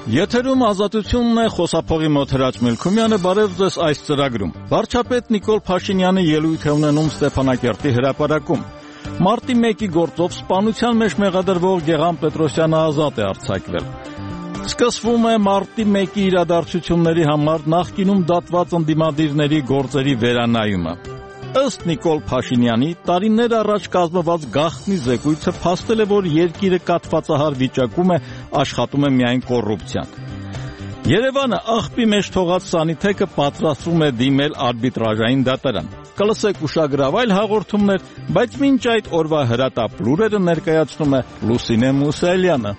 Եթերում ազատությունն է, խոսափողի մոտ Հրաչ Մելքումյանը, բարև ձեզ այս ծրագրում։ Վարչապետ Նիկոլ Փաշինյանը ելույթ է ունենում Ստեփանակերտի հրապարակում։ Մարտի 1-ի գործով սպանության մեջ մեղադրվող Գեղամ Պետրոսյանը ազատ է արձակվել։ Սկսվում է մարտի 1-ի իրադարձությունների համար նախկինում դատված ընդդիմադիրների գործերի վերանայումը։ Ըստ Նիկոլ Փաշինյանի, տարիներ առաջ կազմված գաղտնի զեկույցը փաստել է, որ երկիրը կաթվածահար վիճակում է, աշխատում է միայն կոռուպցիան։ Երևանը աղբի մեջ թողած Սանիթեքը պատրաստվում է դիմել արբիտրաժային դատարան։ Կլսեք ուշագրավ այլ հաղորդումներ, բայց մինչ այդ օրվա հրատապ լուրերը ներկայացնում է Լուսինե Մուսայելյանը։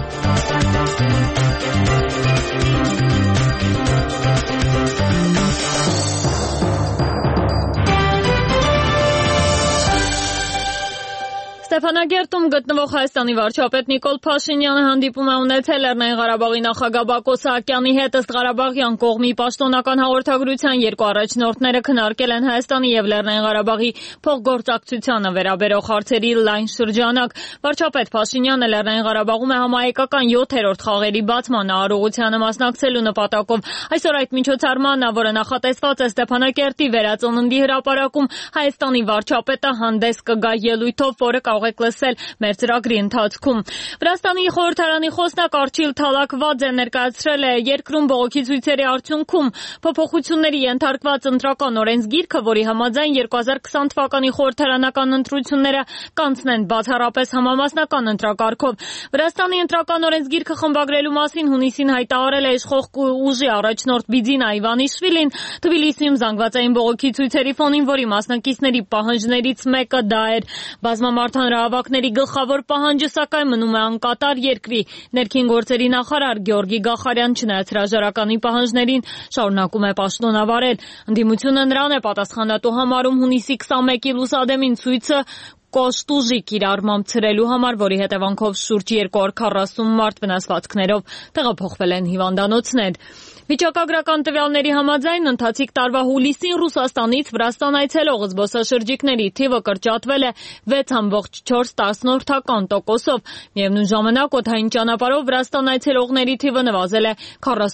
Ստեփանագերտում գտնվող Հայաստանի վարչապետ Նիկոլ Փաշինյանը հանդիպում է ունեցել Լեռնային Ղարաբաղի նախագահ Բակո Սահակյանի հետ։ Ըստ Ղարաբաղյան կողմի պաշտոնական հաղորդագրության երկու առաջնորդները քննարկել են Հայաստանի եւ Լեռնային Ղարաբաղի փոխգործակցությանը վերաբերող հարցերի լայն շրջանակ։ Վարչապետ Փաշինյանը Լեռնային Ղարաբաղում է համահայկական 7-րդ խաղերի բացման արարողությանը մասնակցելու նպատակով։ Այսօր այդ միջոցառմանն, որը նախատեսված է Ստեփանակերտի վերածննդի հրապարակում, Հայաստանի վարչապետը հանդես կգա ելույթով, որը կարող եք լսել մեր ծրագրի ընթացքում։ Վրաստանի խորհրդարանի խոսնակ Արչիլ Թալակվաձը ներկայացրել է երկրում բողոքի ցույցերի արդյունքում փոփոխությունների ենթարկված ընտրական օրենսգիրքը, որի համաձայն 2020 թվականի խորհրդարանական ընտրությունները կանցնեն բացառապես համամասնական ընտրակարգով։ Վրաստանի ընտրական օրենսգիրքը խմբագրելու մասին հունիսին հայտարարել է իշխող ուժի առաջնորդ Բիձինա Իվանիշվիլին Թբիլիսիում զանգվածային բողոքի ցույցերի ֆոնին, որի մասնակիցների պահանջներից մեկը դա էր։ Հանրահավաքների գլխավոր պահանջը սակայն մնում է անկատար։ Երկրի ներքին գործերի նախարար Գեորգի Գախարյան, չնայած հրաժարականի պահանջներին, շարունակում է պաշտոնավարել։ Ընդդիմությունը նրան է պատասխանատու համարում հունիսի 21-ի Լուսադեմին ցույցը կոշտուժի կիրառմամբ ցրելու համար, որի հետևանքով շուրջ 240 մարդ վնասվածքներով տեղափոխվել են հիվանդանոցներ։ Վիճակագրական տվյալների համաձայն ընթացիկ տարվա հուլիսին Ռուսաստանից Վրաստան այցելող զբոսաշրջիկների թիվը կրճատվել է 6.4%-ով։ Միևնույն ժամանակ օդային ճանապարհով Վրաստան այցելողների թիվը նվազել է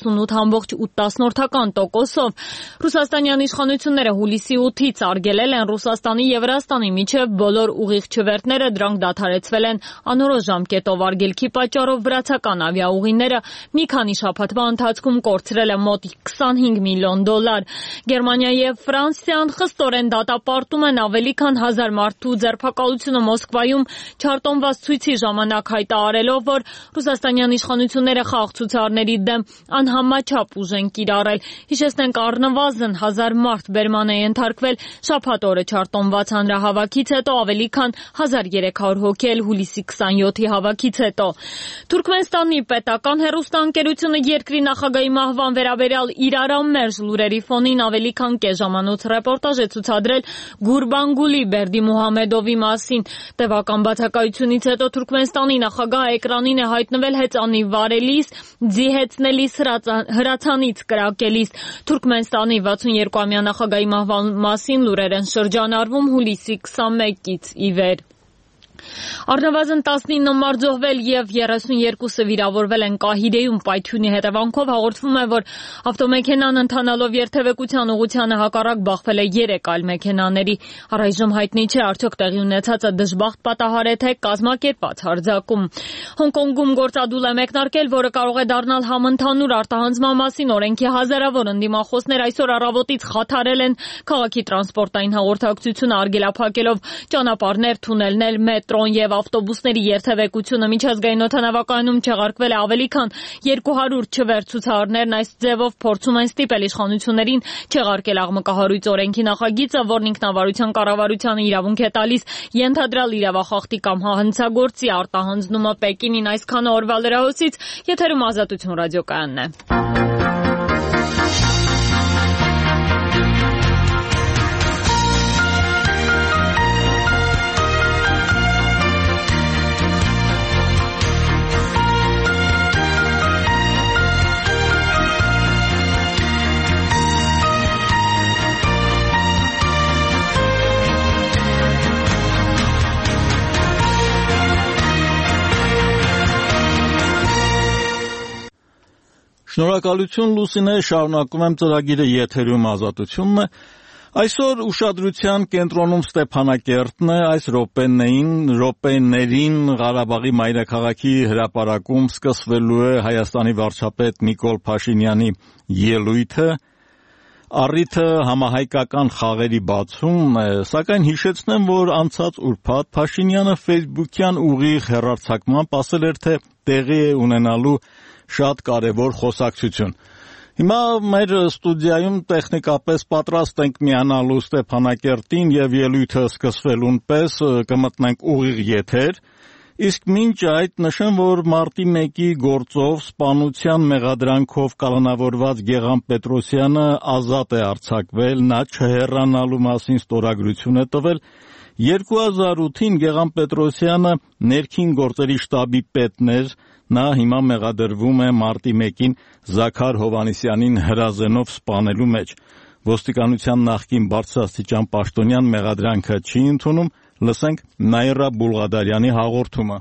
48.8%-ով։ Ռուսաստանյան իշխանությունները հուլիսի 8-ից արգելել են Ռուսաստանի եւ Վրաստանի միջև բոլոր ուղիղ չվերթները, դրանք դադարեցվել են անորոշ ժամկետով։ Արգելքի պատճառով վրացական ավիաուղիները մի քանի շաբաթվա ընթացքում կորցրել է մոտ 25 միլիոն դոլար։ Գերմանիա եւ Ֆրանսիան խստորեն դատապարտում են ավելի քան 1000 մարդու ձերբակալությունը Մոսկվայում չարտոնված ցույցի ժամանակ, հայտարարելով, որ ռուսաստանյան իշխանությունները խաղաղ ցուցարարների դեմ անհամաչափ ուժ են կիրառել։ Հիշեցնենք, առնվազն 1000 մարդ բերման է ենթարկվել շաբաթ օրը չարտոնված հանրահավաքից հետո, ավելի քան 1300 հոգի էլ հուլիսի 27-ի հավաքից հետո։ Թուրքմենստանի պետական հեռուստաընկերությունը երկրի նախագահի մահվան վերաբերյալ իրարամերժ լուրերի ֆոնին ավելի քան կես ժամանոց ռեպորտաժ է ցուցադրել Գուրբանգուլի Բերդիմուհամեդովի մասին։ Տևական բացակայությունից հետո Թուրքմենստանի նախագահը էկրանին է հայտնվել հեծանի վարելիս, ձիհեցնելիս, հրացանից կրակելիս։ Թուրքմենստանի 62-ամյա նախագահի մահվան մասին լուրեր են շրջանառվում հուլիսի 21-ից ի վեր։ Առնվազն 19 մարդ զոհվել եւ 32-ը վիրավորվել են Կահիրեում պայթյունի հետևանքով։ Հաղորդվում է, որ ավտոմեքենան ընթանալով երթևեկության ուղղությանը հակառակ բախվել է 3 այլ մեքենաների։ Առայժմ հայտնի չէ, արդյոք տեղի ունեցածը դժբախտ պատահար է, թե կազմակերպված հարձակում։ Հոնկոնգում գործադուլ է մեկնարկել, որը կարող է դառնալ համընդհանուր արտահանձնման մասին օրենքի հազարավոր ընդդիմախոսներ այսօր առավոտից խաթարել են քաղաքի տրանսպորտային հաղորդակցությունը, արգելափակելով ճանապարհներ, թունելներ, մետրոն եւ ավտոբուսների երթևեկությունը։ Միջազգային օդանավակայանում չեղարկվել է ավելի քան 200 չվեր ցուցարարներն այս ձևով փորձում են ստիպել իշխանություններին չեղարկել աղմկահարույց օրենքի նախագիծը, որն ինքնավարության կառավարությանը իրավունք է տալիս ենթադրյալ իրավախախտի կամ հանցագործի արտահանձնումը Պեկինին։ Այսքանը օրվա լրահոսից, եթերում Ազատություն ռադիոկայանն է։ Շնորհակալություն Լուսինե, շարունակում եմ ծրագիրը եթերում ազատությունն է։ Այսօր ուշադրության կենտրոնում Ստեփանակերտն է, այս րոպեներին Ղարաբաղի մայրաքաղաքի հրապարակում սկսվելու է Հայաստանի վարչապետ Նիկոլ Փաշինյանի ելույթը, առիթը համահայկական խաղերի բացումն է, սակայն հիշեցնեմ, որ անցած ուրբաթ Փաշինյանը Facebook-յան ուղիղ հեռարձակմամբ ասել էր, թե տեղի է ունենալու շատ կարևոր խոսակցություն։ Հիմա մեր ստուդիայում տեխնիկապես պատրաստ ենք միանալու Ստեփանակերտին եւ ելույթը սկսվելուն պես կմտնենք ուղիղ եթեր, իսկ մինչ այդ նշեմ, որ մարտի 1-ի գործով սպանության մեղադրանքով կալանավորված Գեղամ Պետրոսյանը ազատ է արձակվել, նա չհեռանալու մասին ստորագրություն է տվել։ 2008-ին Գեղամ Պետրոսյանը ներքին գործերի շտաբի պետն էր, նա հիմա մեղադրվում է մարտի 1-ին Զաքար Հովհաննիսյանին հրազենով սպանելու մեջ։ Ոստիկանության նախկին բարձրաստիճան պաշտոնյան մեղադրանքը չի ընդունում, լսենք Նաիրա Բուլղադարյանի հաղորդումը։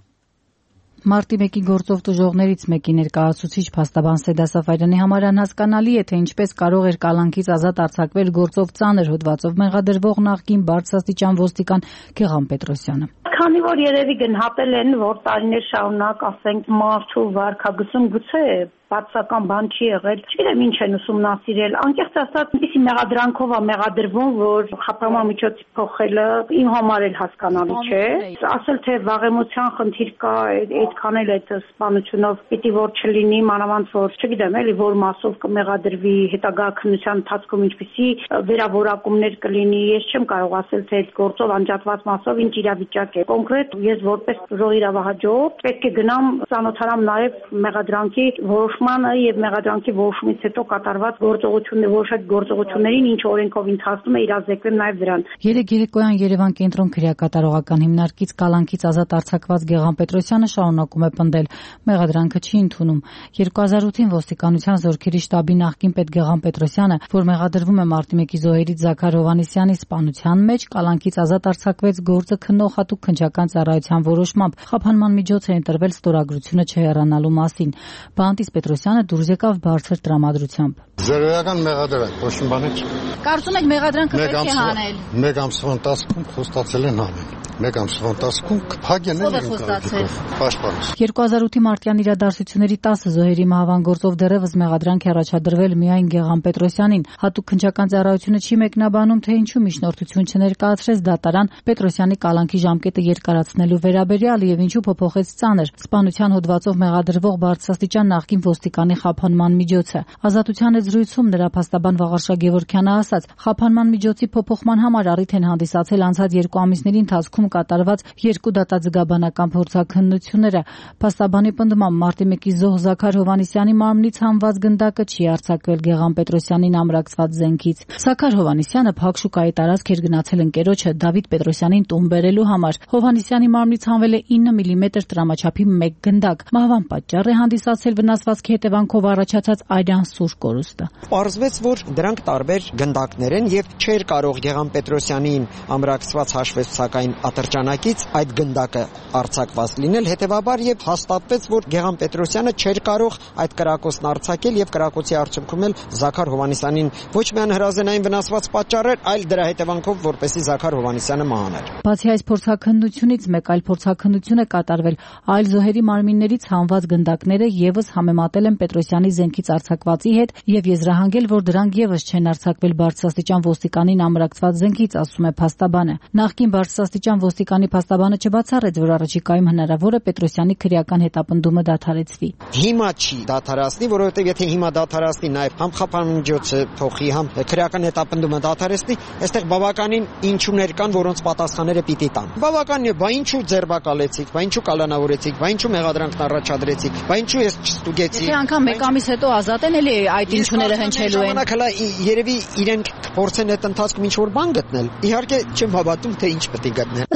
Մարտի 1-ի գործով տուժողներից մեկի ներկայացուցիչ փաստաբան Սեդա Սաֆարյանի համար անհասկանալի է, թե ինչպես կարող էր կալանքից ազատ արձակվել գործով ծանր հոդվածով մեղադրվող նախկին բարձրաստիճան ոստիկան Գեղամ Պետրոսյանը։ Քանի որ երևի գնահատել են, որ տարիներ շարունակ, ասենք, մարդու վարքագծում գուցե բացական բան չի եղել, չգիտեմ ինչ են ուսումնասիրել, անկեղծ ասած, այնպիսի մեղադրանքով է մեղադրվում, որ խափանման միջոցի փոխելը իմ համար էլ հասկանալի չէ, ասել թե վաղեմության խնդիր կա, այդքան էլ այդ սպանությունով պիտի որ չլինի, մանավանդ որ չգիտեմ էլի որ մասով կմեղադրվի, հետագա քննության ընթացքում ինչպիսի վերավորակումներ կլինի, ես չեմ կարող ասել թե այդ գործով անջատված մասով ինչ իրավիճակ է։ Կոնկրետ ես որպես ժողովրդավարժ պետք է գնամ ծանոթանամ նաև մեղադրանքի որոշմանը եւ մեղադրանքի որոշումից հետո կատարված գործողությունները, որոշ այդ գործողություններին ինչ օրենքով ընթացնում է իրազեկվեմ նաև դրան։ Երեկ երեկոյան Երևան կենտրոն քրեակատարողական հիմնարկից կալանքից ազատ արձակված Գեղամ Պետրոսյանը շարունակում է պնդել, մեղադրանքը չի ընդունում։ 2008-ին ոստիկանության զորքերի շտաբի նախկին պետ Գեղամ Պետրոսյանը, որ մեղադրվում է մարտի 1-ի զոհերից Զաքար Հովհաննիսյանի սպանության մեջ, կալանքից ազատ արձակվեց գործը քննող հատուկ քննչական ծառայության որոշմամբ, խափանման միջոց է ընտրվել ստորագրությունը չհեռանալու մասին։ Բանտիս Պետրոսյանը դուրս եկավ բարձր տրամադրությամբ։ Զրոյական մեղադրանք, ոչ մի բան չէ։ Կարծում եք մեղադրանքը պետք է հանել։ Մեկ ամսվա ընթացքում խոստացել են հանել։ Մեկ ամսվա ընթացքում կփակեն են պաշտպանս։ 2008-ի մարտյան իրադարձությունների 10 զոհերի մահվան գործով դեռևս մեղադրանք է առաջադրվել միայն Գեղամ Պետրոսյանին։ Հատուկ քննչական ծառայությունը չի մեկնաբանում, թե ինչու միջնորդություն չներկայացրեց դատարան Պետրոսյանի կալանքի ժամկետը երկարացնելու վերաբերյալ եւ ինչու փոփոխեց ծանր սպանության հոդվածով մեղադրվող բարձրաստիճան նախկին ոստիկանի խափանման միջոցը։ Ազատության զրույցում նրա փաստաբան Վաղարշա Գևորգյանը ասաց, խափանման միջոցի փոփոխման համար առիթ են հանդիսացել անցած 2 ամիսների ընթացքում կատարված 2 դատաձգաբանական փորձաքննությունները։ Փաստաբանի պնդմամբ մարտի 1-ի զոհ Զաքար Հովհաննիսյանի մարմնից հանված գնդակը չի արձակվել Գեղամ Պետրոսյանին ամրացված զենքից։ Զաքար Հովհաննիսյանը փակ շուկայի տարածք էր գնացել ընկերոջը Դավիթ Պետրոսյանին տուն բերելու համար։ Հովհաննիսյանի մարմնից հանվել է 9 մմ տրամաչափի 1 գնդակ։ Մահվան պատճառ է հանդիսացել վնասվածքի հետևանքով առաջացած արյան սուր կորուստը։ Պարզվեց, որ դրանք տարբեր գնդակներ են եւ չէր կարող Գեղամ Պետրոսյանին ամրացված հաշվետվության ատրճանակից այդ գնդակը արձակված լինել, հետեւաբար եւ հաստատվեց, որ Գեղամ Պետրոսյանը չէր կարող այդ կրակոցն արձակել եւ կրակոցի արդյունքում էլ Զաքար Հովհաննիսյանին ոչ միայն հրազենային վնասված պատճառեր, այլ դրա հետևանքով որպեսզի Զաքար Հովհաննիսյանը մահանար։ Բացի այս փորձաքննությունից մեկ այլ փորձաքննություն է կատարվել այլ զոհերի մարմիններից հանված գնդակները եւս համեմատել են Պետրոսյանի զենքից արձակվածի հետ եւ եզրահանգել, որ դրանք եւս չեն արձակվել բարձրաստիճան ոստիկանին ամրացված զենքից, ասում է փաստաբանը։ Նախկին բարձրաստիճան ոստիկանի փաստաբանը չբացառեց, որ առաջիկայում հնարավոր է Պետրոսյանի քրեական հետապնդումը դադարեցվի։ Հիմա չի դադարացնի, որովհետեւ եթե հիմա դադարացնի նաեւ համ խափանման միջոցը փոխի, համ քրեական հետապնդումը դադարեցնի, այստեղ բավականին ինչուներ կան, որոնց պատասխանները պիտի տան։ Բավականին է, բա ինչու ձերբակալեցիք, բա ինչու կալանավորեցիք, բա ինչու մեղադրանքն առաջադրեցիք, բա ինչու ես չստուգեցի։ Եթե անգամ մեկ ամիս հետո ազատ են, էլի այդ ինչուները հնչելու են։ Ժամանակը երևի իրենք փորձեն այդ ընթացքում ինչ որ բան գտնել։ Իհարկե չեմ հավատում, թե ինչ պետք է գտնեն։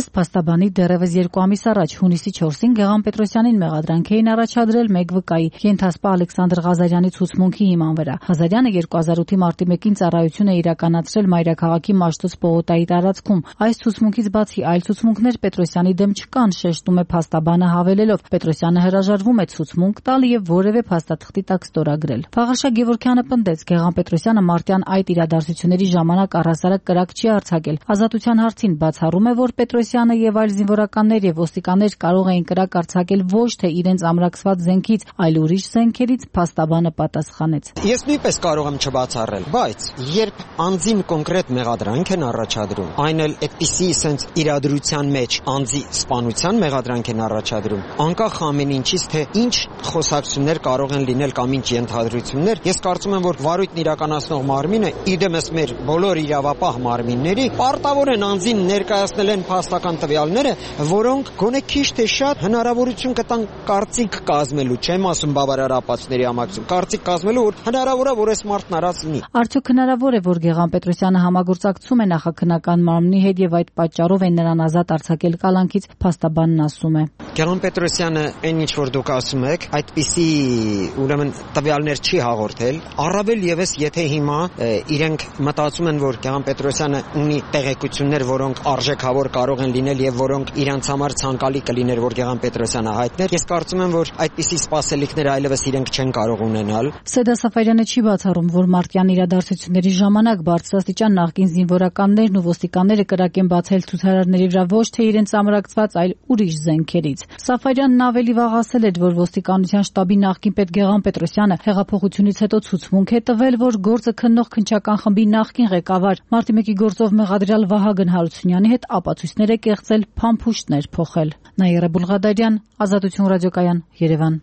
Ըստ փաստաբանի դեռևս 2 ամիս առաջ հունիսի 4-ին Գեղամ Պետրոսյանին մեղադրանք էին առաջադրել մեկ վկայի՝ ենթասպա Ալեքսանդր Ղազարյանի ցուցմունքի հիման վրա։ Ղազարյանը 2008-ի մարտի 1-ին ծառայություն է իրականացրել Մայրաքաղաքի Մաշտոց պողոտայի տարածքում։ Այս ցուցմունքից բացի այլ ցուցմունքներ Պետրոսյանի դեմ չկան, շեշտում է փաստաբանը հավելելով. Պետրոսյանը հրաժարվում է ցուցմունք տալ եւ որևէ փաստաթղթի տակ ստորագրել։ Վաղարշա Գևորգյանը պնդեց, Գեղամ Պետրոսյանը մարտյան այդ իրադարձությունների ժամանակ առհասարակ կրակ չի արձակել։ Ազատության հարցին բացառում է, որ Պետրոսյանը եւ այլ զինվորականներ եւ ոստիկաններ կարող էին կրակ արձակել ոչ թե իրենց ամրացված զենքից, այլ ուրիշ զենքերից, փաստաբանը պատասխանեց. Ես նույնպես կարող եմ չբացառել, բայց երբ անձին կոնկրետ մեղադրանք են առաջադրում, այն էլ այդպիսի sense իրադրության մեջ անձի սպանության մեղադրանք են առաջադրում, անկախ ամեն ինչից, թե ինչ խոսակցություններ կարող են լինել կամ ինչ ենթադրություններ, ես կարծում եմ, որ վարույթն իրականացնող մարմինը, իդեմս մեր բոլոր իրավապահ մարմինների, պարտավոր են անձին ներկայացնել են փաստական տվյալները, որոնք գոնե քիչ թե շատ հնարավորություն կտան կարծիք կազմելու, չեմ ասում բավարար ապացույցների համակցում, կարծիք կազմելու, որ հնարավոր է, որ այս մարդն արած լինի։ Արդյոք հնարավոր է, որ Գեղամ Պետրոսյանը համագործակցում է նախաքննական մարմնի հետ եւ այդ պատճառով են նրան ազատ արձակել կալանքից, փաստաբանն ասում է. Գեղամ Պետրոսյանը, այն ինչ որ դուք ասում եք, այդպիսի ուրեմն տվյալներ չի հաղորդել, առավել եւս եթե հիմա իրենք մտածում են, որ Գեղամ Պետրոսյանը ունի տեղեկություններ, որոնք արժեքավոր կարող են լինել եւ որոնք իրանց համար ցանկալի կլիներ, որ Գեղամ Պետրոսյանը հայտներ, ես կարծում եմ, որ այդպիսի սպասելիքներ այլևս իրենք չեն կարող ունենալ։ Սեդա Սաֆարյանը չի բացառում, որ մարտյան իրադարձությունների ժամանակ բարձրաստիճան նախկին զինվորականներն ու ոստիկանները կրակ են բացել ցուցարարների վրա ոչ թե իրենց ամրացված, այլ ուրիշ զենքերից։ Սաֆարյանն ավելի վաղ ասել էր, որ ոստիկանության շտաբի նախկին պետ Գեղամ Պետրոսյանը հեղափոխությունից հետո ցուցմունք է տվել, որ գործը քննող քննչական խմբի նախկին ղեկավար մարտի 1-ի գործով մեղադրյալ Վահագն Հարությունյանի հետ ապացույցներ է կեղծել, փամփուշտներ փոխել։ Նաիրա Բուլղադարյան, Ազատություն ռադիոկայան, Երևան։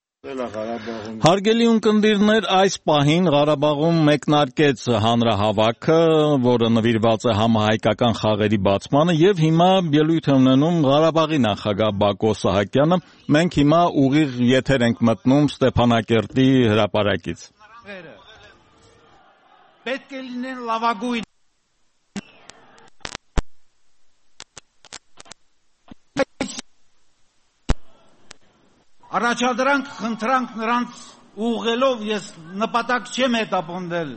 Հարգելի ունկնդիրներ, այս պահին Ղարաբաղում մեկնարկեց հանրահավաքը, որը նվիրված է համահայկական խաղերի բացմանը, եւ հիմա ելույթ է ունենում Ղարաբաղի նախագահ Բակո Սահակյանը։ Մենք հիմա ուղիղ եթեր ենք մտնում Ստեփանակերտի հրապարակից։ Պետք է լինեն լավագույն առաջադրանք, խնդրանք նրանց ուղղելով ես նպատակ չեմ հետապնդել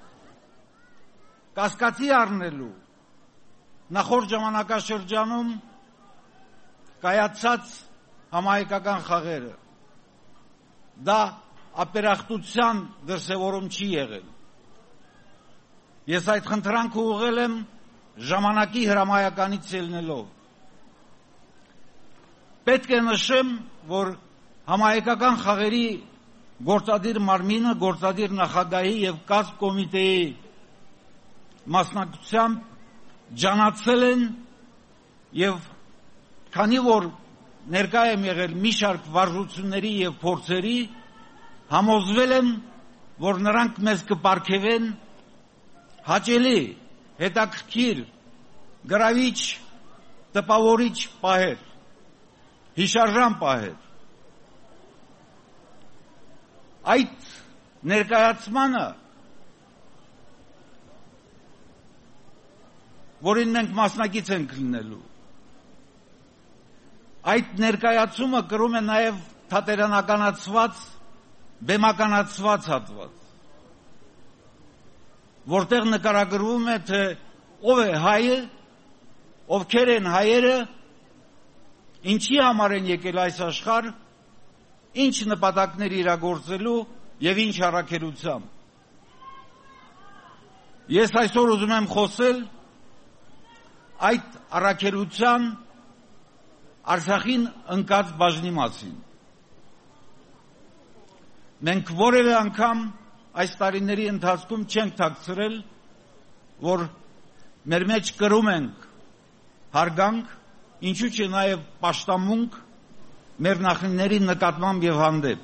կասկածի առնելու նախորդ ժամանակաշրջանում կայացած համահայկական խաղերը։ Դա ապերախտության դրսևորում չի եղել։ Ես այդ խնդրանքը ուղղել եմ ժամանակի հրամայականից ելնելով։ Պետք է նշեմ, որ համահայկական խաղերի գործադիր մարմինը, գործադիր նախագահի եւ կազմ կոմիտեի մասնակցությամբ ջանացել են եւ քանի որ ներկա եմ եղել մի շարք վարժությունների եւ փորձերի, համոզվել եմ, որ նրանք մեզ կպարգևեն հաճելի, հետաքրքիր, գրավիչ, տպավորիչ պահեր, հիշարժան պահեր։ Այդ ներկայացմանը, որին մենք մասնակից ենք լինելու, այդ ներկայացումը կրում է նաև թատերանականացված, բեմականացված հատված, որտեղ նկարագրվում է, թե ով է հայը, ովքեր են հայերը, ինչի համար են եկել այս աշխարհ, ինչ նպատակներ իրագործելու եւ ինչ առաքելությամբ։ Ես այսօր ուզում եմ խոսել այդ առաքելության Արցախին ընկած բաժնի մասին։ Մենք որևէ անգամ այս տարիների ընթացքում չենք թաքցրել, որ մեր մեջ կրում ենք հարգանք, ինչու՞ չէ նաև պաշտամունք մեր նախնիների նկատմամբ եւ հանդեպ։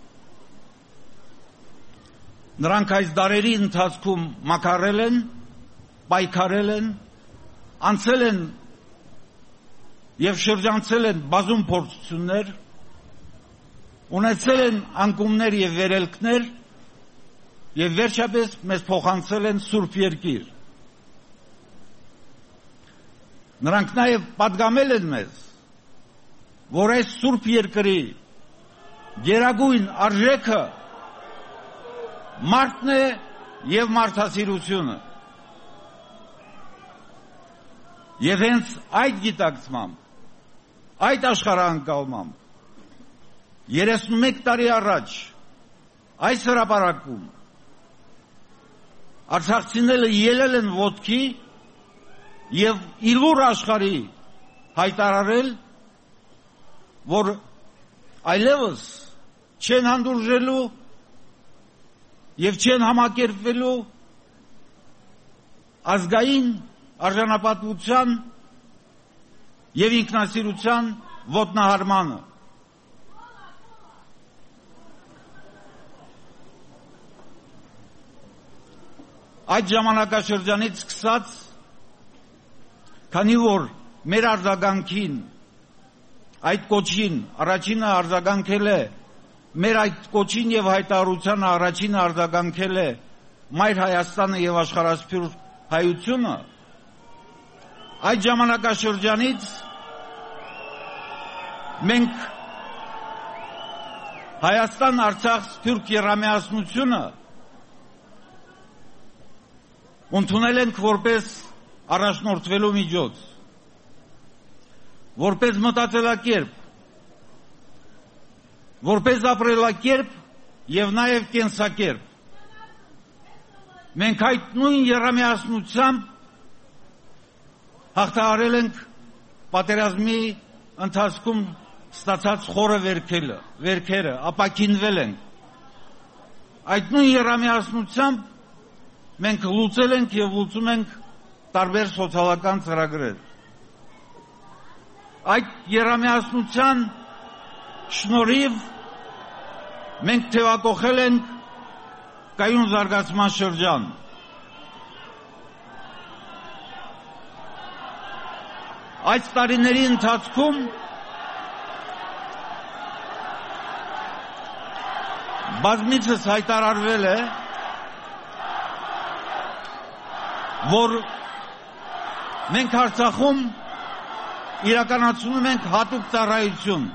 Նրանք այս դարերի ընթացքում մաքարել են, պայքարել են, անցել են եւ շրջանցել են բազում փորձություններ, ունեցել են անկումներ եւ վերելքներ եւ վերջապես մեզ փոխանցել են Սուրբ Երկիր։ Նրանք նաև պատգամել են մեզ, որ այս սուրբ երկրի գերագույն արժեքը մարդն է եւ մարդասիրությունը։ Եվ հենց այդ գիտակցմամբ, այդ աշխարհանկալմամբ 31 տարի առաջ այս հրապարակում արցախցիները ելել են ոտքի եւ իլուր աշխարհի հայտարարել, որ այլևս չեն հանդուրժելու եւ չեն համակերպվելու ազգային արժանապատվության եւ ինքնասիրության ոտնահարմանը։ Այդ ժամանակաշրջանից սկսած, քանի որ մեր արձագանքին, այդ կոչին առաջինը արձագանքել է, մեր այդ կոչին եւ հայտարարությանը առաջինը արձագանքել է Մայր Հայաստանը եւ աշխարհասփյուր հայությունը, այդ ժամանակաշրջանից մենք Հայաստան-Արցախ սփյուռք եռամիասնությունը ընդունել ենք որպես առաջնորդվելու միջոց, որպես մտածելակերպ, որպես ապրելակերպ եւ նաեւ կենսակերպ։ Մենք այդ նույն եռամիասնությամբ հաղթահարել ենք պատերազմի ընթացքում ստացած խորը վերքերը, ապաքինվել ենք։ Այդ նույն եռամիասնությամբ մենք լուծել ենք եւ լուծում ենք տարբեր սոցիալական ծրագրեր։ Այդ եռամիասնության շնորհիվ մենք թևակողել ենք կայուն զարգացման շրջան։ Այդ տարիների ընթացքում բազմիցս հայտարարվել է, որ մենք Արցախում իրականացնում ենք հատուկ ծառայություն,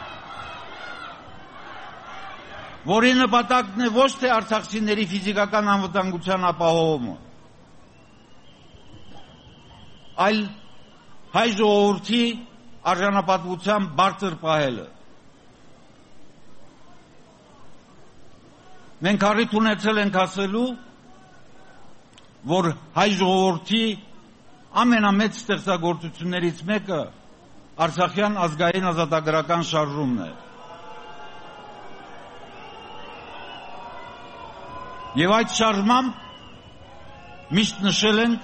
որի նպատակն է ոչ թե արցախցիների ֆիզիկական անվտանգության ապահովումը, այլ հայ ժողովրդի արժանապատվության բարձր պահելը։ Մենք առիթ ունեցել ենք ասելու, որ հայ ժողովրդի ամենամեծ ստեղծագործություններից մեկը Արցախյան ազգային ազատագրական շարժումն է։ Եվ այդ շարժմամբ միշտ նշել ենք,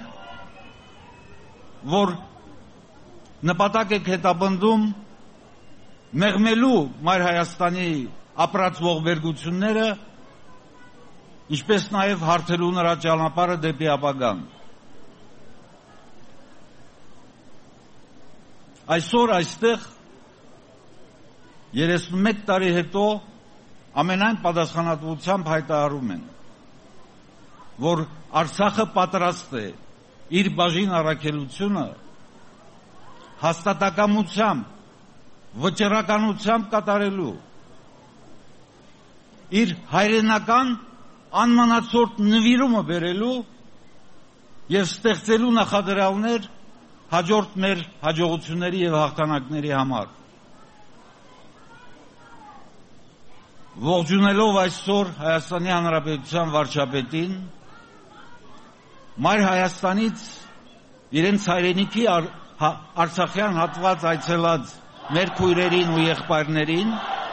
որ նպատակ եք հետապնդում մեղմելու Մայր Հայաստանի ապրած ողբերգությունները, ինչպես նաև հարթելու նրա ճանապարհը դեպի ապագան։ Այսօր այստեղ 31 տարի հետո ամենայն պատասխանատվությամբ հայտարարում են, որ Արցախը պատրաստ է իր բաժին առաքելությունը հաստատակամությամբ, վճռականությամբ կատարելու, իր հայրենական անմանացորդ նվիրումը բերելու եւ ստեղծելու նախադրյալներ հաջորդ մեր հաջողությունների եւ հաղթանակների համար։ Ողջունելով այսօր Հայաստանի Հանրապետության վարչապետին, Մայր Հայաստանից իրենց հայրենիքի Արցախյան հատված այցելած մեր քույրերին ու եղբայրներին,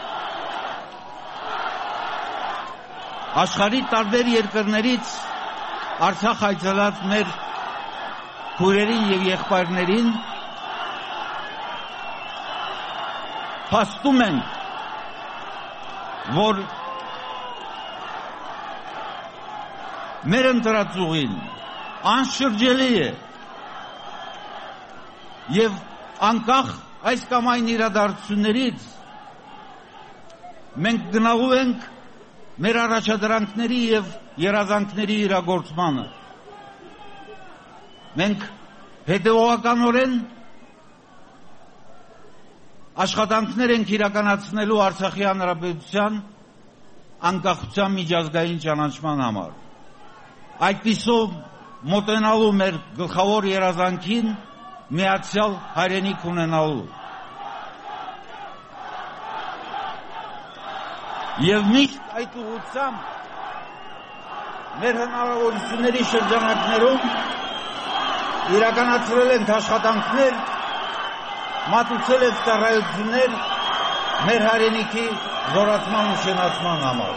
աշխարհի տարբեր երկրներից Արցախ այցելած մեր քույրերին եւ եղբայրներին փաստում են, որ մեր ընտրածուղին անշրջելի է եւ անկախ այս կամ այն իրադարձություններից մենք գնալու ենք մեր առաջադրանքների եւ երազանքների իրագործմանը։ Մենք հետևողականորեն աշխատանքներ ենք իրականացնելու Արցախի հանրապետության անկախության միջազգային ճանաչման համար։ Այդպիսով մոտենալու մեր գլխավոր երազանքին միացյալ հայրենիք ունենալու։ Եվ միշտ այդ ուղղությամբ մեր հնարավորությունների շրջանակներում իրականացրել ենք աշխատանքներ, մատուցել ենք ծառայություններ մեր հայրենիքի զորացման ու շենացման համար։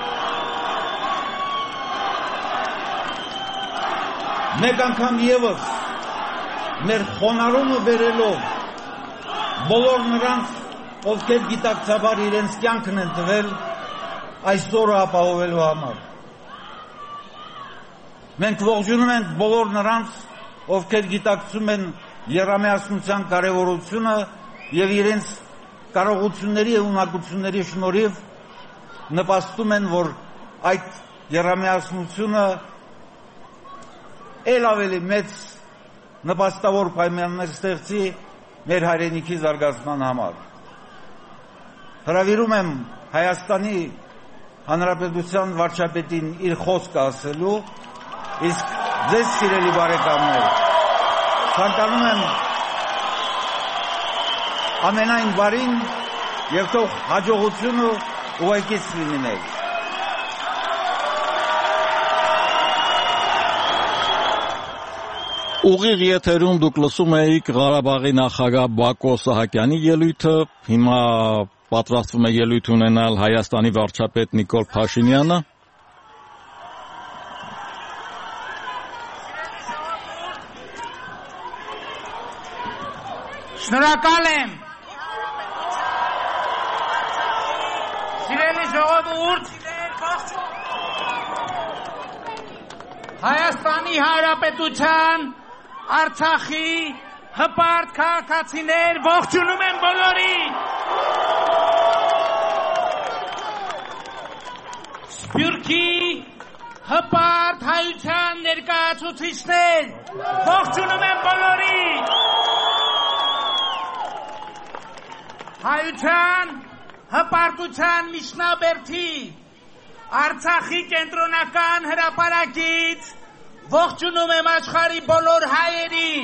Մեկ անգամ ևս մեր խոնարհումը բերելով բոլոր նրանց, ովքեր գիտակցաբար իրենց կյանքն են տվել այս օրը ապահովելու համար։ Մենք ողջունում ենք բոլոր նրանց, ովքեր գիտակցում են եռամիասնության կարևորությունը եւ իրենց կարողությունների եւ ունակությունների շնորհիվ նպաստում են, որ այդ եռամիասնությունը ել ավելի մեծ նպաստավոր պայմաններ ստեղծի մեր հայրենիքի զարգացման համար։ Հրավիրում եմ Հայաստանի Հանրապետության վարչապետին իր խոսքը ասելու, իսկ ձեզ սիրելի բարեկամներ, ցանկանում եմ ամենայն բարին եւ թող հաջողությունը ուղեկից լինի մեզ։ Ուղիղ եթերում դուք լսում եք Ղարաբաղի նախագահ Բակո Սահակյանի ելույթը, հիմա պատրաստվում է ելույթ ունենալ Հայաստանի վարչապետ Նիկոլ Փաշինյանը։ Շնորհակալ եմ։ Սիրելի ժողովուրդ, Հայաստանի Հանրապետության Արցախի հպարտ քաղաքացիներ, ողջունում եմ բոլորին։ Սփյուռքի հպարտ հայության ներկայացուցիչներ, ողջունում եմ բոլորին։ Հայության հպարտության միջնաբերդի Արցախի կենտրոնական հրապարակից ողջունում եմ աշխարհի բոլոր հայերին,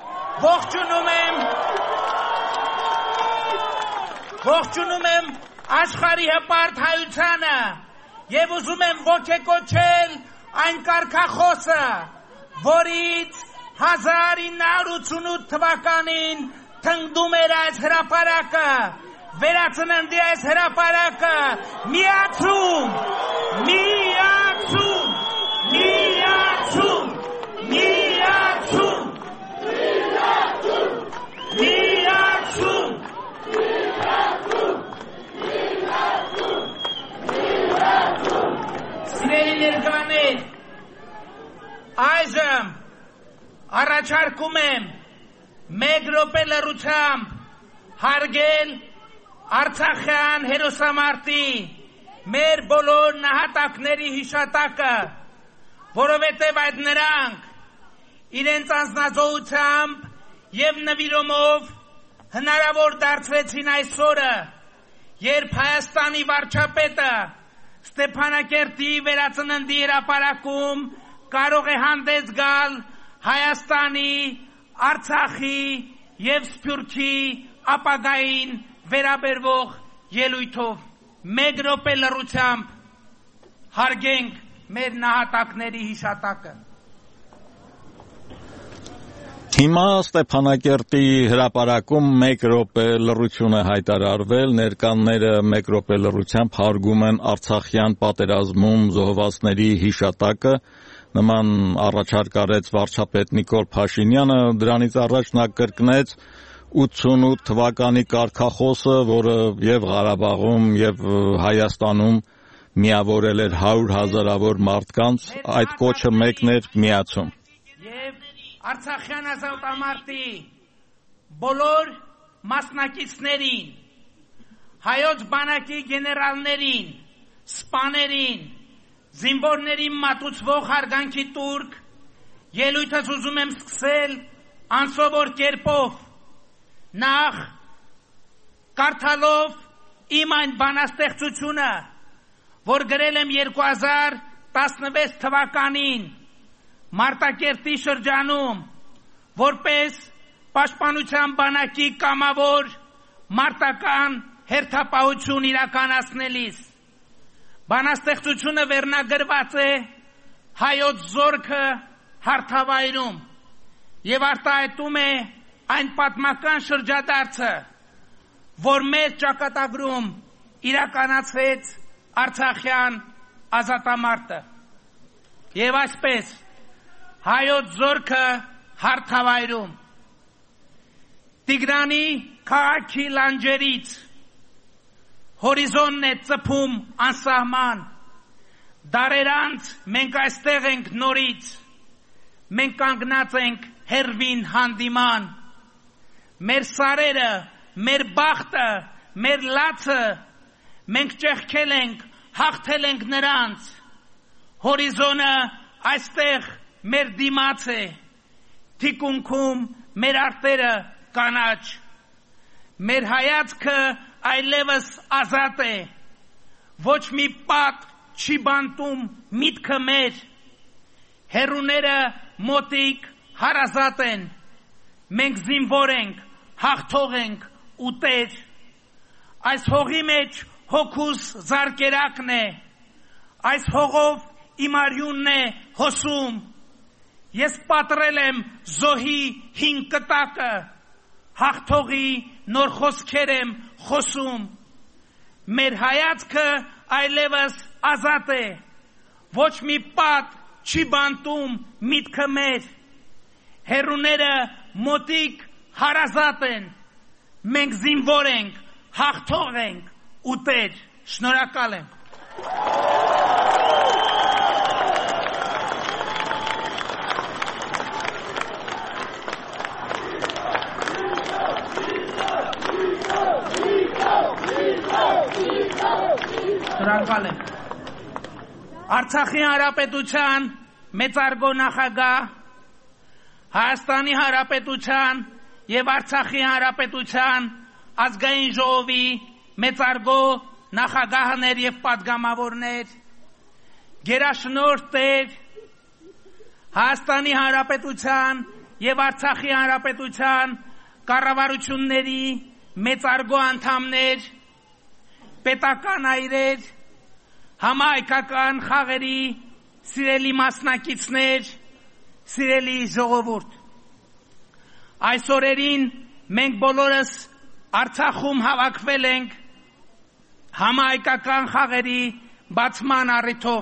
ողջունում եմ աշխարհի հպարտ հայությանը եւ ուզում եմ ոգեկոչել այն կարգախոսը, որից 1988 թվականին թնդում էր այս հրապարակը, վերածննդի այս հրապարակը, միացում, միացում, միացում, միացում, միացում, միացում, միացում։ Սիրելի ներկաներ, այժմ առաջարկում եմ մեկ րոպե լռությամբ հարգել Արցախյան հերոսամարտի մեր բոլոր նահատակների հիշատակը, որովհետև այդ նրանք իրենց անձնազոհությամբ եւ նվիրումով հնարավոր դարձրեցին այս օրը, երբ Հայաստանի վարչապետը Ստեփանակերտի վերածննդի հրապարակում կարող է հանդես գալ Հայաստանի, Արցախի եւ Սփյուռքի ապագային վերաբերվող ելույթով մեկ րոպե լռությամբ հարգենք մեր նահատակների հիշատակը։ Հիմա Ստեփանակերտի հրապարակում մեկ րոպե լռություն է հայտարարվել, ներկանները մեկ րոպե լռությամբ հարգում են Արցախյան պատերազմում զոհվածների հիշատակը, նման առաջարկ արեց վարչապետ Նիկոլ Փաշինյանը, դրանից առաջ նա կրկնեց 88 թվականի կարգախոսը, որը եւ Ղարաբաղում եւ Հայաստանում միավորել էր 100,000-ավոր մարդկանց, այդ կոչը մեկն էր միացում։ Եվ Արցախյան ազատամարտի բոլոր մասնակիցներին, հայոց բանակի գեներալներին, սպաներին, զինվորներին մատուցվող հարգանքի տուրք, ելույթս ուզում եմ սկսել անսովոր կերպով, նախ կարդալով իմ այն բանաստեղծությունը, որ գրել եմ 2016 թվականին Մարտակերտի շրջանում, որպես Պաշտպանության բանակի կամավոր մարտական հերթապահություն իրականացնելիս։ Բանաստեղծությունը վերնագրված է հայոց զորքը հարթավայրում եւ արտահայտում է այն պատմական շրջադարձը, որ մեր ճակատագրում իրականացվեց Արցախյան ազատամարտը։ Եվ այսպես հայոց զորքը հարթավայրում Տիգրանի քաղաքի լանջերից հորիզոնն է ծփում անսահման, դարեր անց մենք այստեղ ենք նորից, մենք կանգնած ենք հերվին հանդիման, մեր սարերը, մեր բախտը, մեր լացը, մենք ճեղքել ենք, հաղթել ենք նրանց, հորիզոնը այստեղ մեր դիմաց է, թիկունքում մեր արտերը կանաչ, մեր հայացքը այլևս ազատ է, ոչ մի պատ չի բանտում միտքը մեր, հերուները մոտիկ հարազատ են, մենք զինվոր ենք, հաղթող ենք ու տեր, այս հողի մեջ հոգուս զարկերակն է, այս հողով իմ արյունն է հոսում, ես պատրել եմ զոհի հին կտակը, հաղթողի նոր խոսքեր եմ խոսում, մեր հայացքը այլևս ազատ է, ոչ մի պատ չի բանտում միտքը մեր, հերուները մոտիկ հարազատ են, մենք զինվոր ենք, հաղթող ենք ու տեր, շնորհակալ եմ։ Շնորհակալ եմ։ Արցախի հանրապետության մեծարգո նախագահ, Հայաստանի հանրապետության եւ Արցախի հանրապետության ազգային ժողովի մեծարգո նախագահներ եւ պատգամավորներ, գերաշնորհ տեր, Հայաստանի հանրապետության եւ Արցախի հանրապետության կառավարությունների մեծարգո անդամներ, պետական այրեր, համահայկական խաղերի սիրելի մասնակիցներ, սիրելի ժողովուրդ, այս օրերին մենք բոլորս Արցախում հավաքվել ենք համահայկական խաղերի բացման առիթով։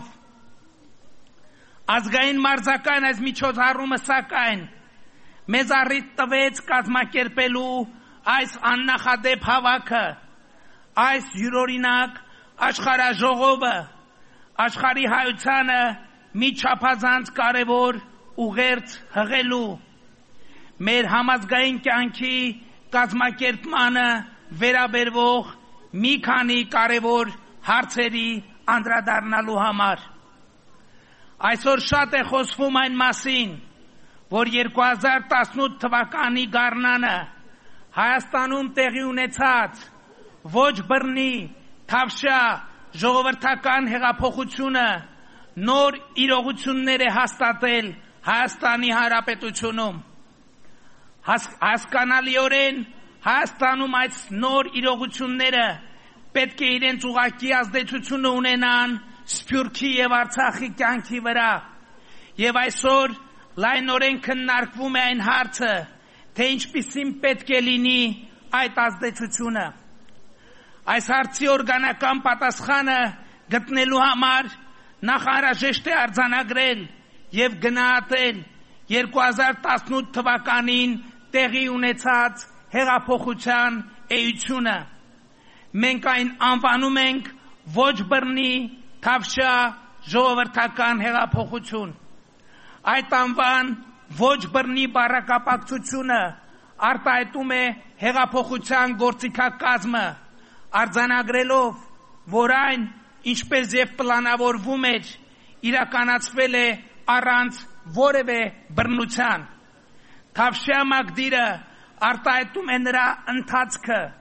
Ազգային մարզական այս միջոցառումը սակայն մեզ առիթ տվեց կազմակերպելու այս աննախադեպ հավաքը, այս յուրօրինակ աշխարհաժողովը, աշխարհի հայությանը մի չափազանց կարևոր ուղերձ հղելու, մեր համազգային կյանքի կազմակերպմանը վերաբերվող մի քանի կարևոր հարցերի անդրադառնալու համար։ Այսօր շատ է խոսվում այն մասին, որ 2018 թվականի գարնանը Հայաստանում տեղի ունեցած ոչ բռնի, թավշյա ժողովրդական հեղափոխությունը նոր իրողություններ է հաստատել Հայաստանի Հանրապետությունում։ Հասկանալիորեն Հայաստանում այս նոր իրողությունները պետք է իրենց ուղղակի ազդեցությունը ունենան Սփյուռքի եւ Արցախի կյանքի վրա։ Եվ այսօր լայնորեն քննարկվում է այն հարցը, թե ինչպիսին պետք է լինի այդ ազդեցությունը։ Այս հարցի օրգանական պատասխանը գտնելու համար նախ անհրաժեշտ է արձանագրել եւ գնահատել 2018 թվականին տեղի ունեցած հեղափոխության էությունը։ Մենք այն անվանում ենք ոչ բռնի, թավշյա ժողովրդական հեղափոխություն։ Այդ անվան ոչ բռնի բառակապակցությունը արտահայտում է հեղափոխության գործիքակազմը, արձանագրելով, որ այն, ինչպես եւ պլանավորվում էր, իրականացվել է առանց որևէ բռնության։ Թավշյա մակդիրը արտահայտում է նրա ընթացքը,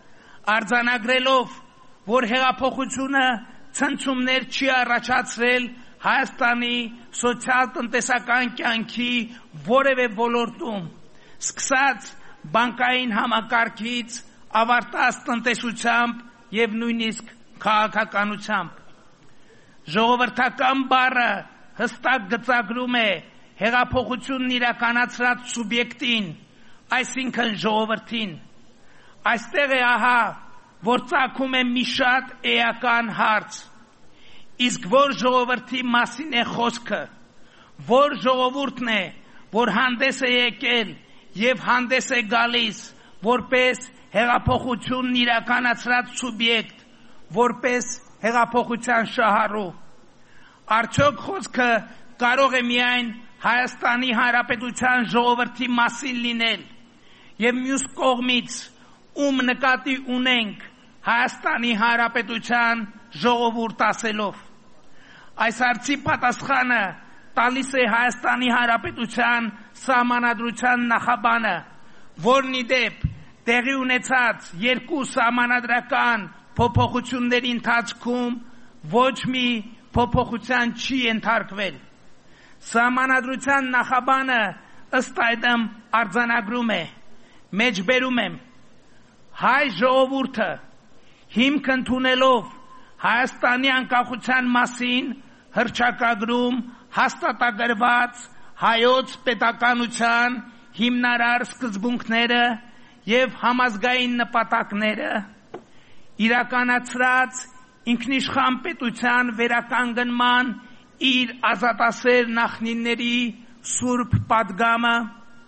արձանագրելով, որ հեղափոխությունը ցնցումներ չի առաջացրել Հայաստանի սոցիալ-տնտեսական կյանքի որևէ ոլորտում, սկսած բանկային համակարգից, ավարտած տնտեսությամբ եւ նույնիսկ քաղաքականությամբ։ Ժողովրդական բառը հստակ գծագրում է հեղափոխությունն իրականացրած սուբյեկտին, այսինքն ժողովրդին։ Այստեղ է ահա, որ ծագում է մի շատ էական հարց. իսկ որ ժողովրդի մասին է խոսքը, որ ժողովուրդն է, որ հանդես է եկել եւ հանդես է գալիս որպես հեղափոխությունն իրականացրած սուբյեկտ, որպես հեղափոխության շահառու։ Արդյոք խոսքը կարող է միայն Հայաստանի Հանրապետության ժողովրդի մասին լինել եւ մյուս կողմից ում նկատի ունենք Հայաստանի Հանրապետության ժողովուրդ ասելով։ Այս հարցի պատասխանը տալիս է Հայաստանի Հանրապետության սահմանադրության նախաբանը, որն ի դեպ տեղի ունեցած երկու սահմանադրական փոփոխությունների ընթացքում ոչ մի փոփոխության չի ենթարկվել։ Սահմանադրության նախաբանը ըստ այդմ արձանագրում է, մեջբերում եմ, հայ ժողովուրդը հիմք ընդունելով Հայաստանի անկախության մասին հռչակագրում հաստատագրված հայոց պետականության հիմնարար սկզբունքները եւ համազգային նպատակները, իրականացրած ինքնիշխան պետության վերականգնման իր ազատասեր նախնիների սուրբ պատգամը,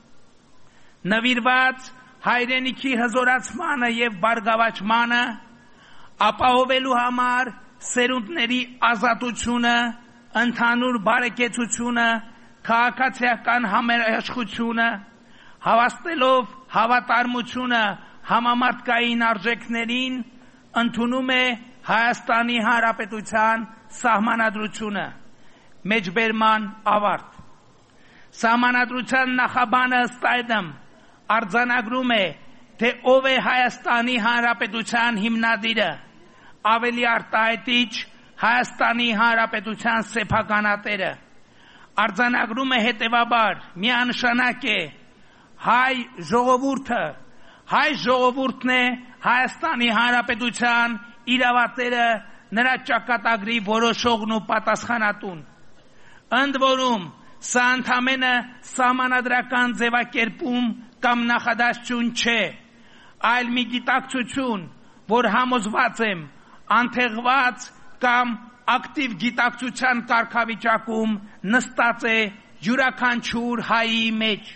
նվիրված հայրենիքի հզորացմանը եւ բարգավաճմանը, ապահովելու համար սերունդների ազատությունը, ընդհանուր բարեկեցությունը, քաղաքացիական համերաշխությունը, հավաստելով հավատարմությունը համամարտկային արժեքներին, ընդունում է Հայաստանի Հանրապետության սահմանադրությունը։ Մեջբերման ավարտ։ Սահմանադրության նախաբանը ըստ այդմ արձանագրում է, թե ով է Հայաստանի Հանրապետության հիմնադիրը, ավելի արտահայտիչ Հայաստանի Հանրապետության սեփականատերը։ Արձանագրում է հետևաբար, միանշանակ է հայ ժողովուրդը, հայ ժողովուրդն է Հայաստանի Հանրապետության իրավատերը, նրա ճակատագրի որոշողն ու պատասխանատուն։ Ընդ որում, սա ընդամենը սահմանադրական ձևակերպում կամ նախադասություն չէ, այլ մի գիտակցություն, որ համոզված եմ, անթեղված կամ ակտիվ գիտակցության կարգավիճակում նստած է յուրաքանչյուր հայի մեջ։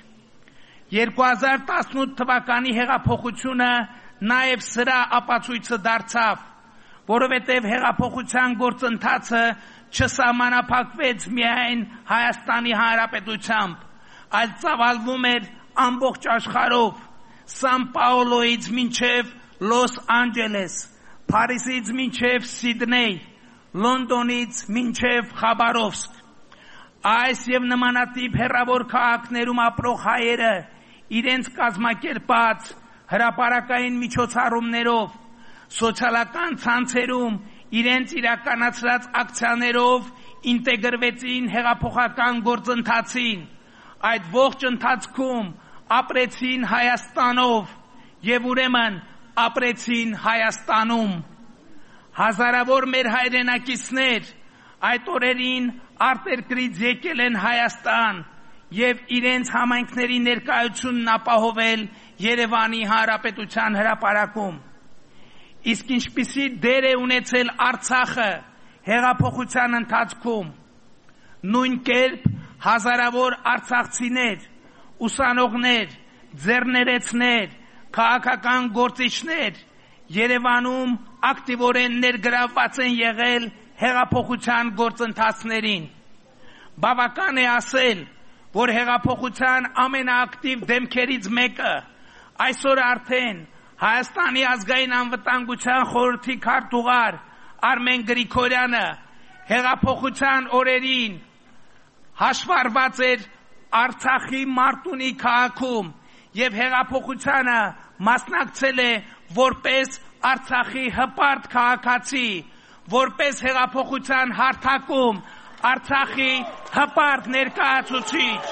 2018 թվականի հեղափոխությունը նաև սրա ապացույցը դարձավ, որովհետև հեղափոխության գործընթացը չսահմանափակվեց միայն Հայաստանի Հանրապետությամբ, այլ ծավալվում էր ամբողջ աշխարհով, Սան Պաուլոյից մինչև Լոս Անջելես, Փարիզից մինչև Սիդնեյ, Լոնդոնից մինչև Խաբարովսկ։ Այս եւ նմանատիպ հեռավոր քաղաքներում ապրող հայերը իրենց կազմակերպած հրապարակային միջոցառումներով, սոցիալական ցանցերում իրենց իրականացրած ակցիաներով ինտեգրվեցին հեղափոխական գործընթացին, այդ ողջ ընթացքում ապրեցին Հայաստանով եւ ուրեմն ապրեցին Հայաստանում։ Հազարավոր մեր հայրենակիցներ այդ օրերին արտերկրից եկել են Հայաստան եւ իրենց համայնքների ներկայությունն ապահովել Երևանի Հանրապետության հրապարակում։ Իսկ ինչպիսի դեր է ունեցել Արցախը հեղափոխության ընթացքում։ Նույն կերպ հազարավոր արցախցիներ, ուսանողներ, ձեռներեցներ, քաղաքական գործիչներ Երևանում ակտիվորեն ներգրավված են եղել հեղափոխության գործընթացներին։ Բավական է ասել, որ հեղափոխության ամենաակտիվ դեմքերից մեկը այսօր արդեն Հայաստանի ազգային անվտանգության խորհրդի քարտուղար Արմեն Գրիգորյանը հեղափոխության օրերին հաշվառված էր Արցախի Մարտունի քաղաքում եւ հեղափոխությանը մասնակցել է որպես Արցախի հպարտ քաղաքացի, որպես հեղափոխության հարթակում Արցախի հպարտ ներկայացուցիչ։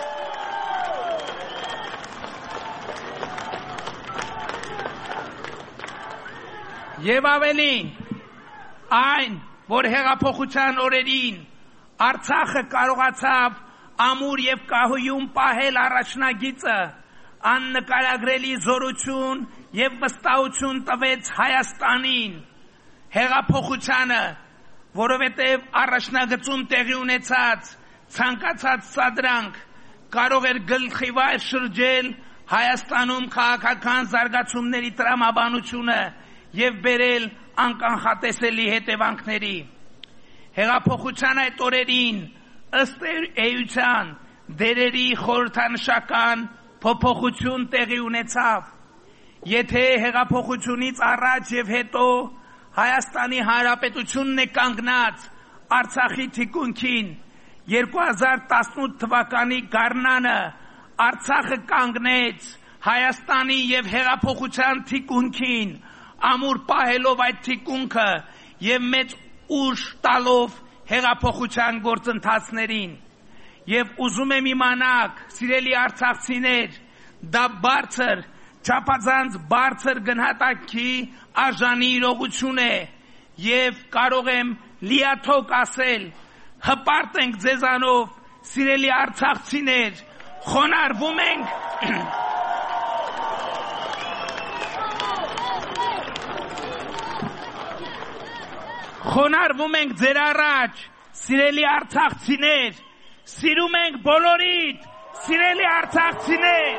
Եվ ավելին, այն, որ հեղափոխության օրերին Արցախը կարողացավ ամուր եւ կահույում պահել առաջնագիծը, աննկարագրելի զորություն եւ վստահություն տվեց Հայաստանին, հեղափոխությանը, որովհետեւ առաջնագծում տեղի ունեցած ցանկացած սադրանք կարող էր գլխիվայր շրջել Հայաստանում քաղաքական զարգացումների տրամաբանությունը եւ բերել անկանխատեսելի հետևանքների։ Հեղափոխության այդ օրերին ըստ էության դերերի խորհրդանշական փոփոխություն տեղի ունեցավ։ Եթե հեղափոխությունից առաջ եւ հետո Հայաստանի Հանրապետությունն է կանգնած Արցախի թիկունքին, 2018 թվականի գարնանը Արցախը կանգնեց Հայաստանի եւ հեղափոխության թիկունքին, ամուր պահելով այդ թիկունքը եւ մեծ ուժ տալով հեղափոխության գործընթացներին։ Եվ ուզում եմ իմանաք, սիրելի արցախցիներ, դա բարձր, չափազանց բարձր գնահատակի արժանի իրողություն է եւ կարող եմ լիաթոք ասել, հպարտ ենք ձեզանով, սիրելի արցախցիներ, խոնարհվում ենք խոնարհվում ենք ձեր առաջ, սիրելի արցախցիներ, սիրում ենք բոլորիդ, սիրելի արցախցիներ։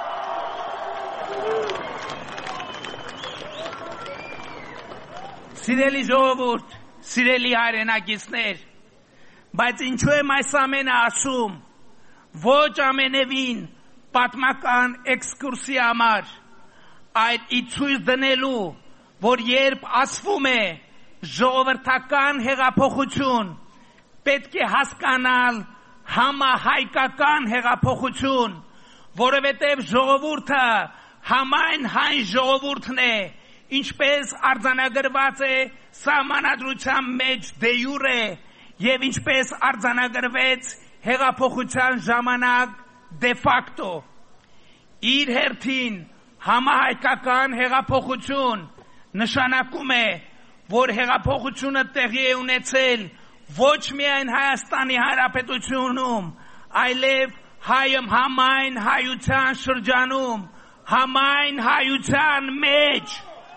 Սիրելի ժողովուրդ, սիրելի հայրենակիցներ, բայց ինչու եմ այս ամենը ասում, ոչ ամենևին պատմական էքսկուրսի համար, այլ ի ցույց դնելու, որ երբ ասվում է ժողովրդական հեղափոխություն, պետք է հասկանալ համահայկական հեղափոխություն, որովհետև ժողովուրդը համայն հայ ժողովուրդն է, ինչպես արձանագրված է սահմանադրության մեջ դե յուրե եւ ինչպես արձանագրվեց հեղափոխության ժամանակ դե ֆակտո։ Իր հերթին համահայկական հեղափոխություն նշանակում է, որ հեղափոխությունը տեղի է ունեցել ոչ միայն Հայաստանի Հանրապետությունում, այլև համայն հայության շրջանում, համայն հայության մեջ։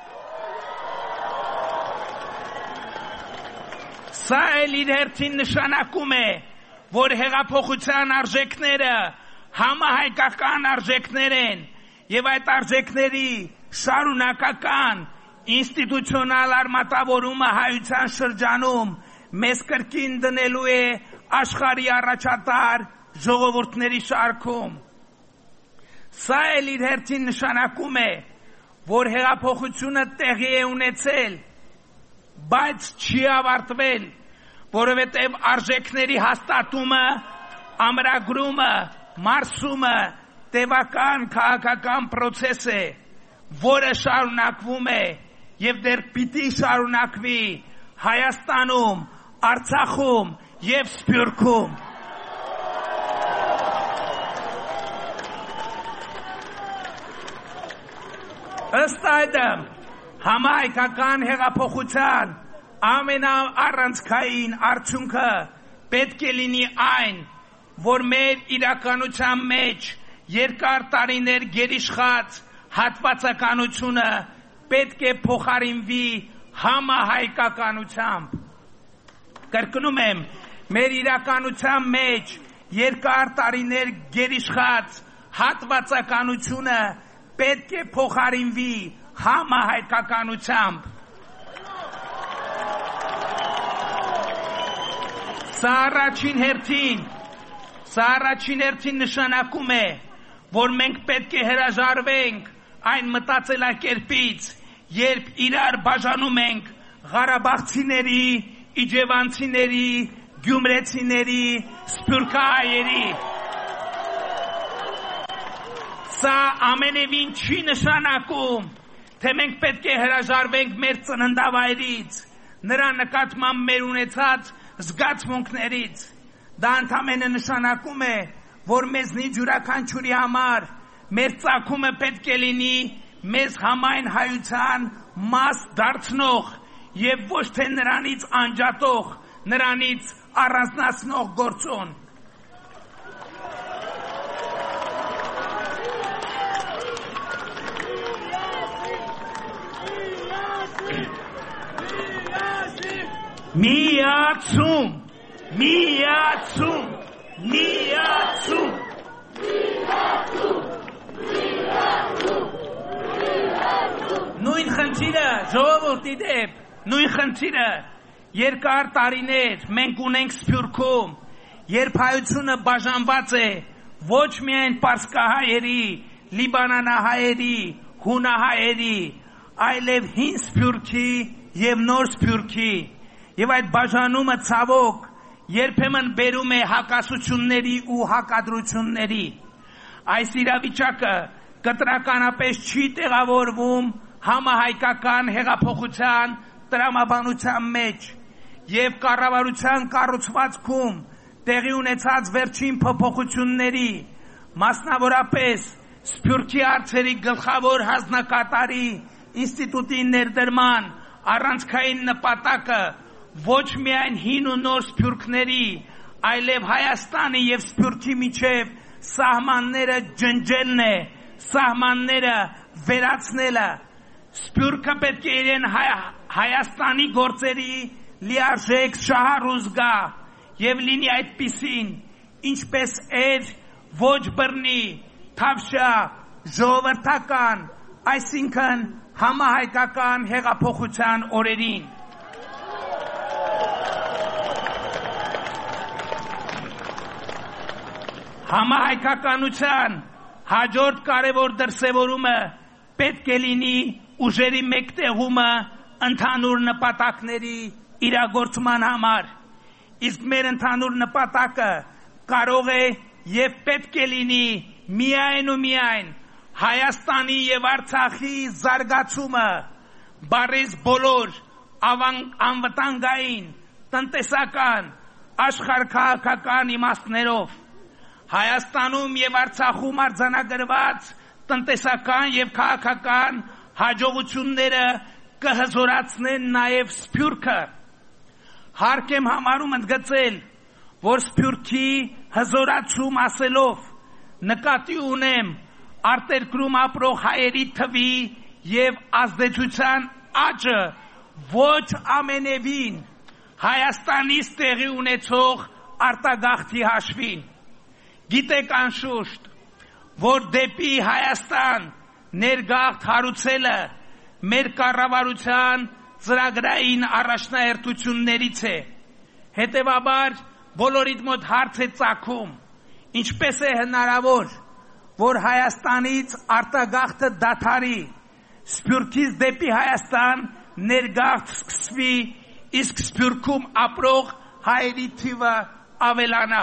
Սա էլ իր հերթին նշանակում է, որ հեղափոխության արժեքները համահայկական արժեքներ են եւ այդ արժեքների շարունակական ինստիտուցիոնալ արմատավորումը հայության շրջանում մեզ կրկին դնելու է աշխարհի առաջատար ժողովուրդների շարքում։ Սա էլ իր հերթին նշանակում է, որ հեղափոխությունը տեղի է ունեցել, բայց չի ավարտվել, որովհետև արժեքների հաստատումը, ամրագրումը, մարսումը տևական քաղաքական պրոցես է, որը շարունակվում է եւ դեռ պիտի շարունակվի Հայաստանում, Արցախում եւ Սփյուռքում։ Ըստ այդմ, համահայկական հեղափոխության ամենաառանցքային արդյունքը պետք է լինի այն, որ մեր իրականության մեջ երկար տարիներ գերիշխած հատվածականությունը պետք է փոխարինվի համահայկականությամբ։ Կրկնում եմ, մեր իրականության մեջ երկար տարիներ գերիշխած հատվածականությունը պետք է փոխարինվի համահայկականությամբ։ Սա առաջին հերթին նշանակում է, որ մենք պետք է հրաժարվենք այն մտածելակերպից, երբ իրար բաժանում ենք ղարաբաղցիների, իջևանցիների, գյումրեցիների, սփյուռքահայերի։ Սա ամենևին չի նշանակում, թե մենք պետք է հրաժարվենք մեր ծննդավայրից, նրա նկատմամբ մեր ունեցած զգացմունքներից։ Դա ընդամենը նշանակում է, որ մեզնի յուրաքանչյուրի համար մեր ծագումը պետք է լինի մեզ համայն հայության մաս դարձնող եւ ոչ թե նրանից անջատող, նրանից առանձնացնող գործոն։ Միացում, միացում, միացում, նույն խնդիրը ժողովրդի դեպ, նույն խնդիրը երկար տարիներ մենք ունենք Սփյուռքում, երբ հայությունը բաժանված է ոչ միայն պարսկահայերի, լիբանանահայերի, հունահայերի, այլև հին Սփյուռքի եւ նոր Սփյուռքի, եւ այդ բաժանումը ցավոք երբեմն բերում է հակասությունների ու հակադրությունների։ Այս իրավիճակը կտրականապես չի տեղավորվում համահայկական հեղափոխության տրամաբանության մեջ եւ կառավարության կառուցվածքում տեղի ունեցած վերջին փոփոխությունների, մասնավորապես Սփյուռքի հարցերի գլխավոր հանձնակատարի ինստիտուտի ներդրման առանցքային նպատակը ոչ միայն հին ու նոր Սփյուռքների, այլև Հայաստանի եւ Սփյուռքի միջև սահմանները ջնջելն է, սահմանները վերացնելը։ Սփյուռքը պետք է իրեն Հայաստանի գործերի լիարժեք շահառու զգա եւ լինի այդպիսին, ինչպես էր ոչ բռնի, թավշյա, ժողովրդական, այսինքն համահայկական հեղափոխության օրերին։ Համահայկականության հաջորդ կարևոր դրսևորումը պետք է լինի ուժերի մեկտեղումը ընդհանուր նպատակների իրագործման համար, իսկ մեր ընդհանուր նպատակը կարող է եւ պետք է լինի միայն ու միայն Հայաստանի եւ Արցախի զարգացումը բարես բոլոր անվտանգային, տնտեսական, աշխարհքաղաքական իմաստներով Հայաստանում եւ Արցախում արձանագրված տնտեսական եւ քաղաքական հաջողությունները կհզորացնեն նաեւ Սփյուռքը։ Հարկ եմ համարում ընդգծել, որ Սփյուռքի հզորացում ասելով նկատի ունեմ արտերկրում ապրող հայերի թվի եւ ազդեցության աճը ոչ ամենևին Հայաստանից տեղի ունեցող արտագաղթի հաշվին։ Գիտեք անշուշտ, որ դեպի Հայաստան ներգաղթ հարուցելը մեր կառավարության ծրագրային առաջնահերթություններից է։ Հետևաբար բոլորիդ մոտ հարց է ծագում, ինչպես է հնարավոր, որ Հայաստանից արտագաղթը դադարի, Սփյուռքից դեպի Հայաստան ներգաղթ սկսվի, իսկ Սփյուռքում ապրող հայերի թիվը ավելանա։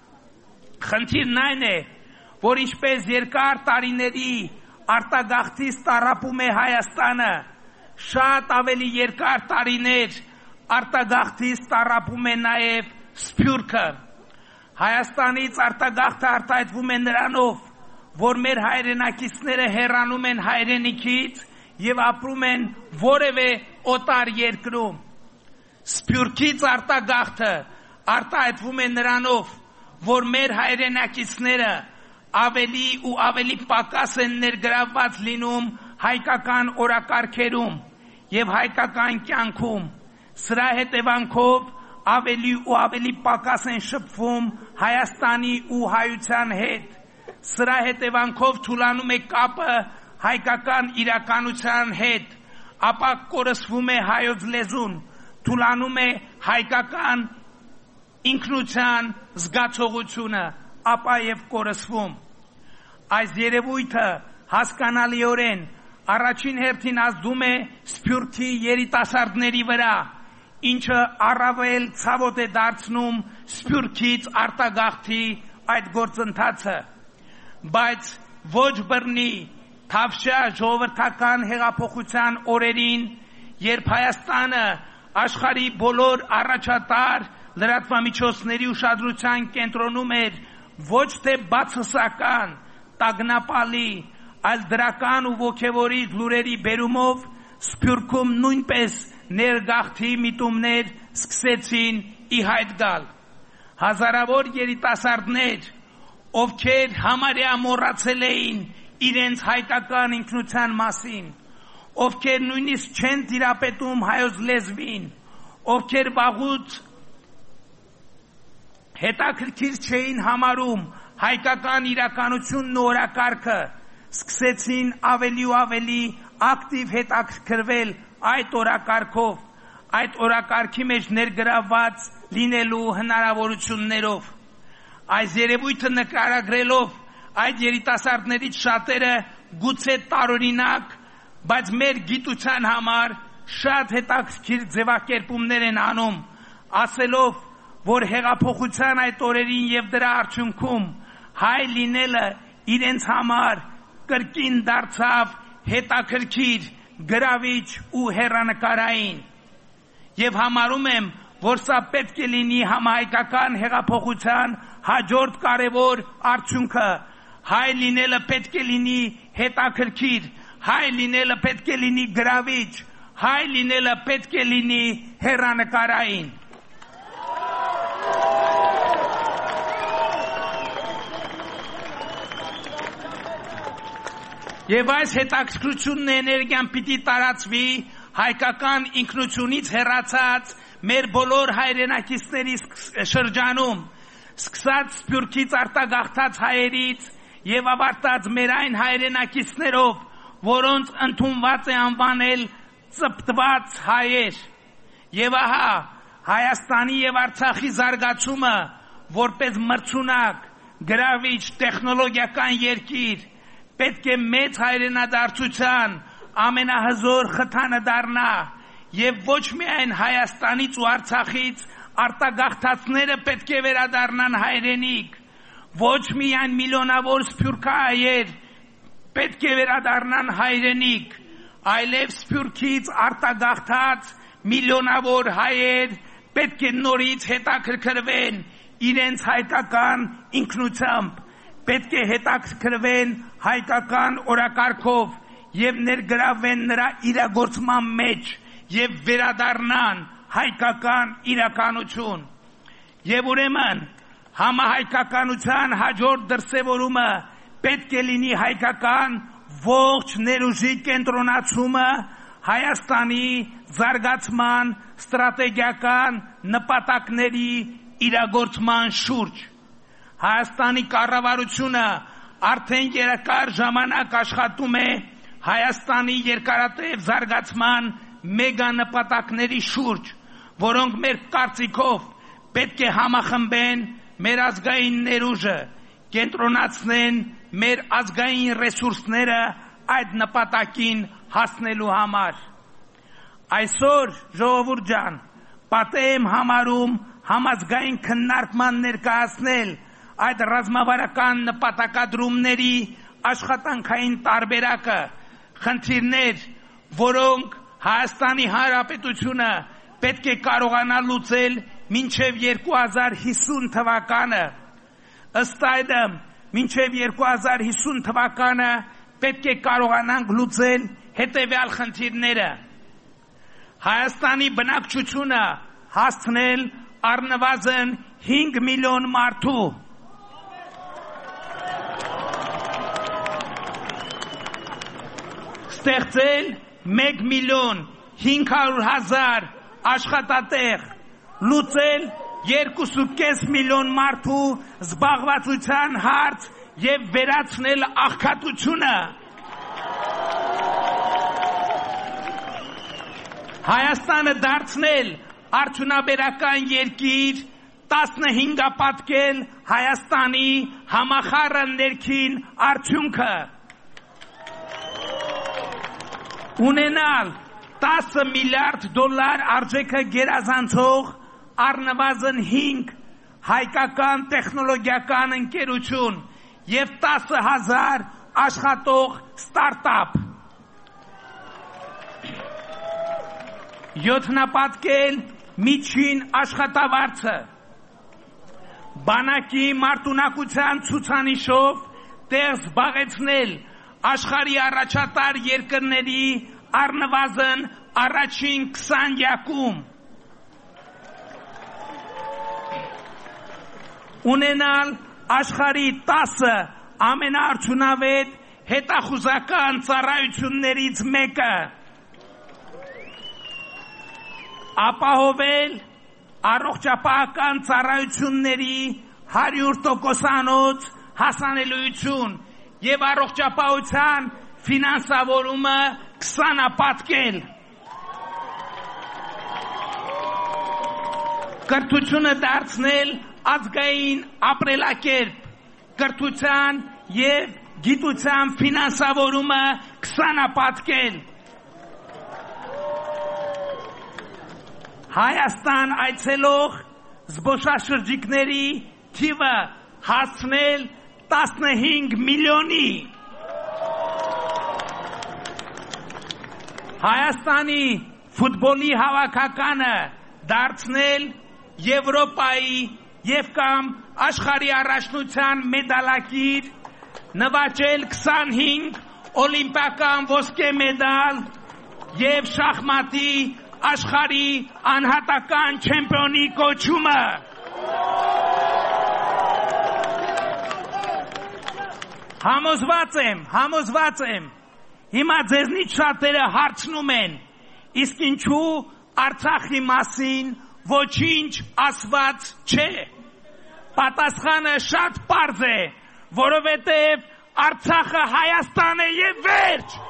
Խնդիրն այն է, որ ինչպես երկար տարիների արտագաղթից տառապում է Հայաստանը, շատ ավելի երկար տարիներ արտագաղթից տառապում է նաև Սփյուռքը։ Հայաստանից արտագաղթը արտահայտվում է նրանով, որ մեր հայրենակիցները հեռանում են հայրենիքից եւ ապրում են որևէ օտար երկրում։ Սփյուռքից արտագաղթը արտահայտվում է նրանով, որ մեր հայրենակիցները ավելի ու ավելի պակաս են ներգրավված լինում հայկական օրակարգերում եւ հայկական կյանքում։ Սրա հետևանքով ավելի ու ավելի պակաս են շփվում Հայաստանի ու հայության հետ։ Սրա հետևանքով թուլանում է կապը հայկական իրականության հետ, ապա կորսվում է հայոց լեզուն, թուլանում է հայկական ինքնության զգացողությունը, ապա եւ կորսվում։ Այս երևույթը հասկանալիորեն առաջին հերթին ազդում է Սփյուռքի երիտասարդների վրա, ինչը առավել ցավոտ է դարձնում Սփյուռքից արտագաղթի այդ գործընթացը, բայց ոչ բռնի Թավշյա ժողովրդական հեղափոխության օրերին, երբ Հայաստանը աշխարհի բոլոր առաջատար լրատվամիջոցների ուշադրության կենտրոնում էր ոչ թե բացասական, տագնապալի, այլ դրական ու ոգևորիչ լուրերի բերումով, Սփյուռքում նույնպես ներգաղթի միտումներ սկսեցին ի հայտ գալ։ Հազարավոր երիտասարդներ, ովքեր համարյա մոռացել էին իրենց հայկական ինքնության մասին, ովքեր նույնիսկ չեն տիրապետում հայոց լեզվին, ովքեր վաղուց հետաքրքիր չէին համարում հայկական իրականությունն ու օրակարգը, սկսեցին ավելի ու ավելի ակտիվ հետաքրքրվել այդ օրակարգով, այդ օրակարգի մեջ ներգրավված լինելու հնարավորություններով։ Այս երևույթը նկարագրելով այդ երիտասարդներից շատերը գուցե տարօրինակ, բայց մեր գիտության համար շատ հետաքրքիր ձևակերպումներ են անում, ասելով, որ հեղափոխության այդ օրերին եւ դրա արդյունքում հայ լինելը իրենց համար կրկին դարձավ հետաքրքիր, գրավիչ ու հեռանկարային։ Եվ համարում եմ, որ սա պետք է լինի համահայկական հեղափոխության հաջորդ կարևոր արդյունքը։ Հայ լինելը պետք է լինի հետաքրքիր, հայ լինելը պետք է լինի գրավիչ, հայ լինելը պետք է լինի հեռանկարային։ Եվ այս հետաքրքրությունն էներգիան պիտի տարածվի հայկական ինքնությունից հեռացած մեր բոլոր հայրենակիցների շրջանում, սկսած Սփյուռքից արտագաղթած հայերից եւ ավարտած մեր այն հայրենակիցներով, որոնց ընդունված է անվանել ծպտված հայեր։ Եվ ահա Հայաստանի եւ Արցախի զարգացումը որպես մրցունակ, գրավիչ տեխնոլոգիական երկիր պետք է մեծ հայրենադարձության ամենահզոր խթանը դառնա եւ ոչ միայն Հայաստանից ու Արցախից արտագաղթածները պետք է վերադառնան հայրենիք, ոչ միայն միլիոնավոր սփյուռքահայեր պետք է վերադառնան հայրենիք, այլև Սփյուռքից արտագաղթած միլիոնավոր հայեր պետք է նորից հետաքրքրվեն իրենց հայկական ինքնությամբ, պետք է հետաքրքրվեն հայկական օրակարգով եւ ներգրավվեն նրա իրագործման մեջ եւ վերադառնան հայկական իրականություն։ Եվ ուրեմն համահայկականության հաջորդ դրսևորումը պետք է լինի հայկական ողջ ներուժի կենտրոնացումը Հայաստանի զարգացման ստրատեգիական նպատակների իրագործման շուրջ։ Հայաստանի կառավարությունը արդեն երկար ժամանակ աշխատում է Հայաստանի երկարատև զարգացման մեգա նպատակների շուրջ, որոնք մեր կարծիքով պետք է համախմբեն մեր ազգային ներուժը, կենտրոնացնեն մեր ազգային ռեսուրսները այդ նպատակին հասնելու համար։ Այսօր ժողովուրդ ջան, պատեհ եմ համարում համազգային քննարկման ներկայացնել այդ ռազմավարական նպատակադրումների աշխատանքային տարբերակը, խնդիրներ, որոնք Հայաստանի Հանրապետությունը պետք է կարողանա լուծել մինչև 2050 թվականը։ Ըստ այդմ, մինչև 2050 թվականը պետք է կարողանանք լուծել հետևյալ խնդիրները. Հայաստանի բնակչությունը հասցնել առնվազն 5 միլիոն մարդու, ստեղծել 1 միլիոն 500,000 աշխատատեղ, լուծել 2.5 միլիոն մարդու զբաղվածության հարց եւ վերացնել աղքատությունը։ Հայաստանը դարձնել արդյունաբերական երկիր, 15 պատկել Հայաստանի համախառն ներքին արդյունքը։ Ունենալ 10 միլիարդ դոլար արժեքը գերազանցող առնվազն 5 հայկական տեխնոլոգիական ընկերություն եւ 10,000 աշխատող ստարտափ։ Յոթնապատկել միջին աշխատավարձը, բանակի մարտունակության ցուցանիշով տեղ զբաղեցնել աշխարհի առաջատար երկրների առնվազն առաջին 20-յակում, ունենալ աշխարհի 10 ամենաարդյունավետ հետախուզական ծառայություններից մեկը, ապահովել առողջապահական ծառայությունների 100%-անոց հասանելիություն եւ առողջապահության ֆինանսավորումը 20-ապատկել, կրթությունը դարձնել ազգային ապրելակերպ, կրթության եւ գիտության ֆինանսավորումը 20-ապատկել, Հայաստան այցելող զբոսաշրջիկների թիվը հասցնել 15 միլիոնի, Հայաստանի ֆուտբոլի հավաքականը դարձնել Եվրոպայի եւ կամ աշխարհի առաջնության մեդալակիր, նվաճել 25 օլիմպիական ոսկե մեդալ եւ շախմատի աշխարհի անհատական չեմպիոնի կոչումը, համոզված եմ, հիմա ձեզնից շատերը հարցնում են, իսկ ինչու Արցախի մասին ոչինչ ասված չէ, պատասխանը շատ պարզ է, որովհետև Արցախը Հայաստան է եւ վերջ,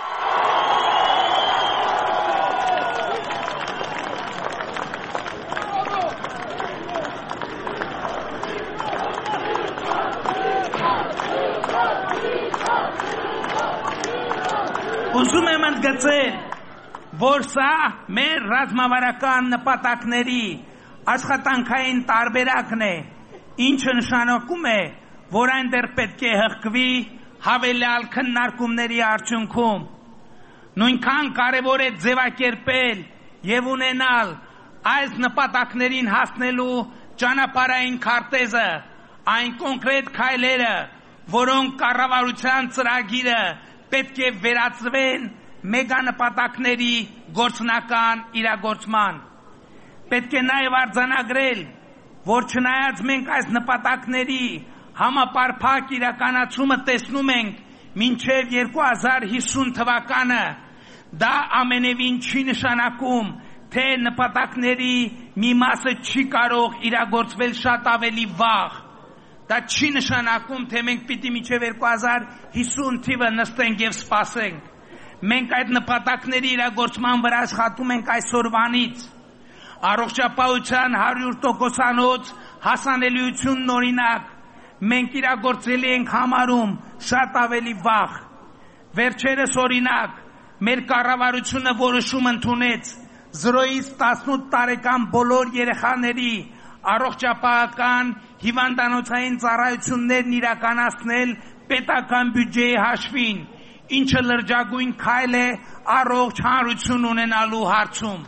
Ուզում եմ ընդգծել, որ սա մեր ռազմավարական նպատակների աշխատանքային տարբերակն է, ինչը նշանակում է, որ այնտեղ պետք է հղկվի հավելյալ քննարկումների արդյունքում։ Նույնքան կարևոր է ձևակերպել եւ ունենալ այս նպատակներին հասնելու ճանապարհային քարտեզը, այն կոնկրետ քայլերը, որոնք կառավարության ծրագիրը պետք է վերածվեն մեգանպատակների գործնական իրագործման։ Պետք է նաև արձանագրել, որ չնայած մենք այս նպատակների համապարփակ իրականացումը տեսնում ենք մինչև 2050 թվականը, դա ամենևին չի նշանակում, թե նպատակների մի մասը չի կարող իրագործվել շատ ավելի վաղ։ Դա չի նշանակում, թե մենք պիտի մինչև 2050 թիվը նստենք եւ սպասենք։ Մենք այդ նպատակների իրագործման վրա աշխատում ենք այսօրվանից։ Առողջապահության 100%-անոց հասանելիությունն օրինակ մենք իրագործելի ենք համարում շատ ավելի վաղ։ Վերջերս օրինակ մեր կառավարությունը որոշում ընդունեց 0-ից 18 տարեկան բոլոր երեխաների առողջապահական հիվանդանոցային ծառայություններն իրականացնել պետական բյուջեի հաշվին, ինչը լրջագույն քայլ է առողջ հանրություն ունենալու հարցում։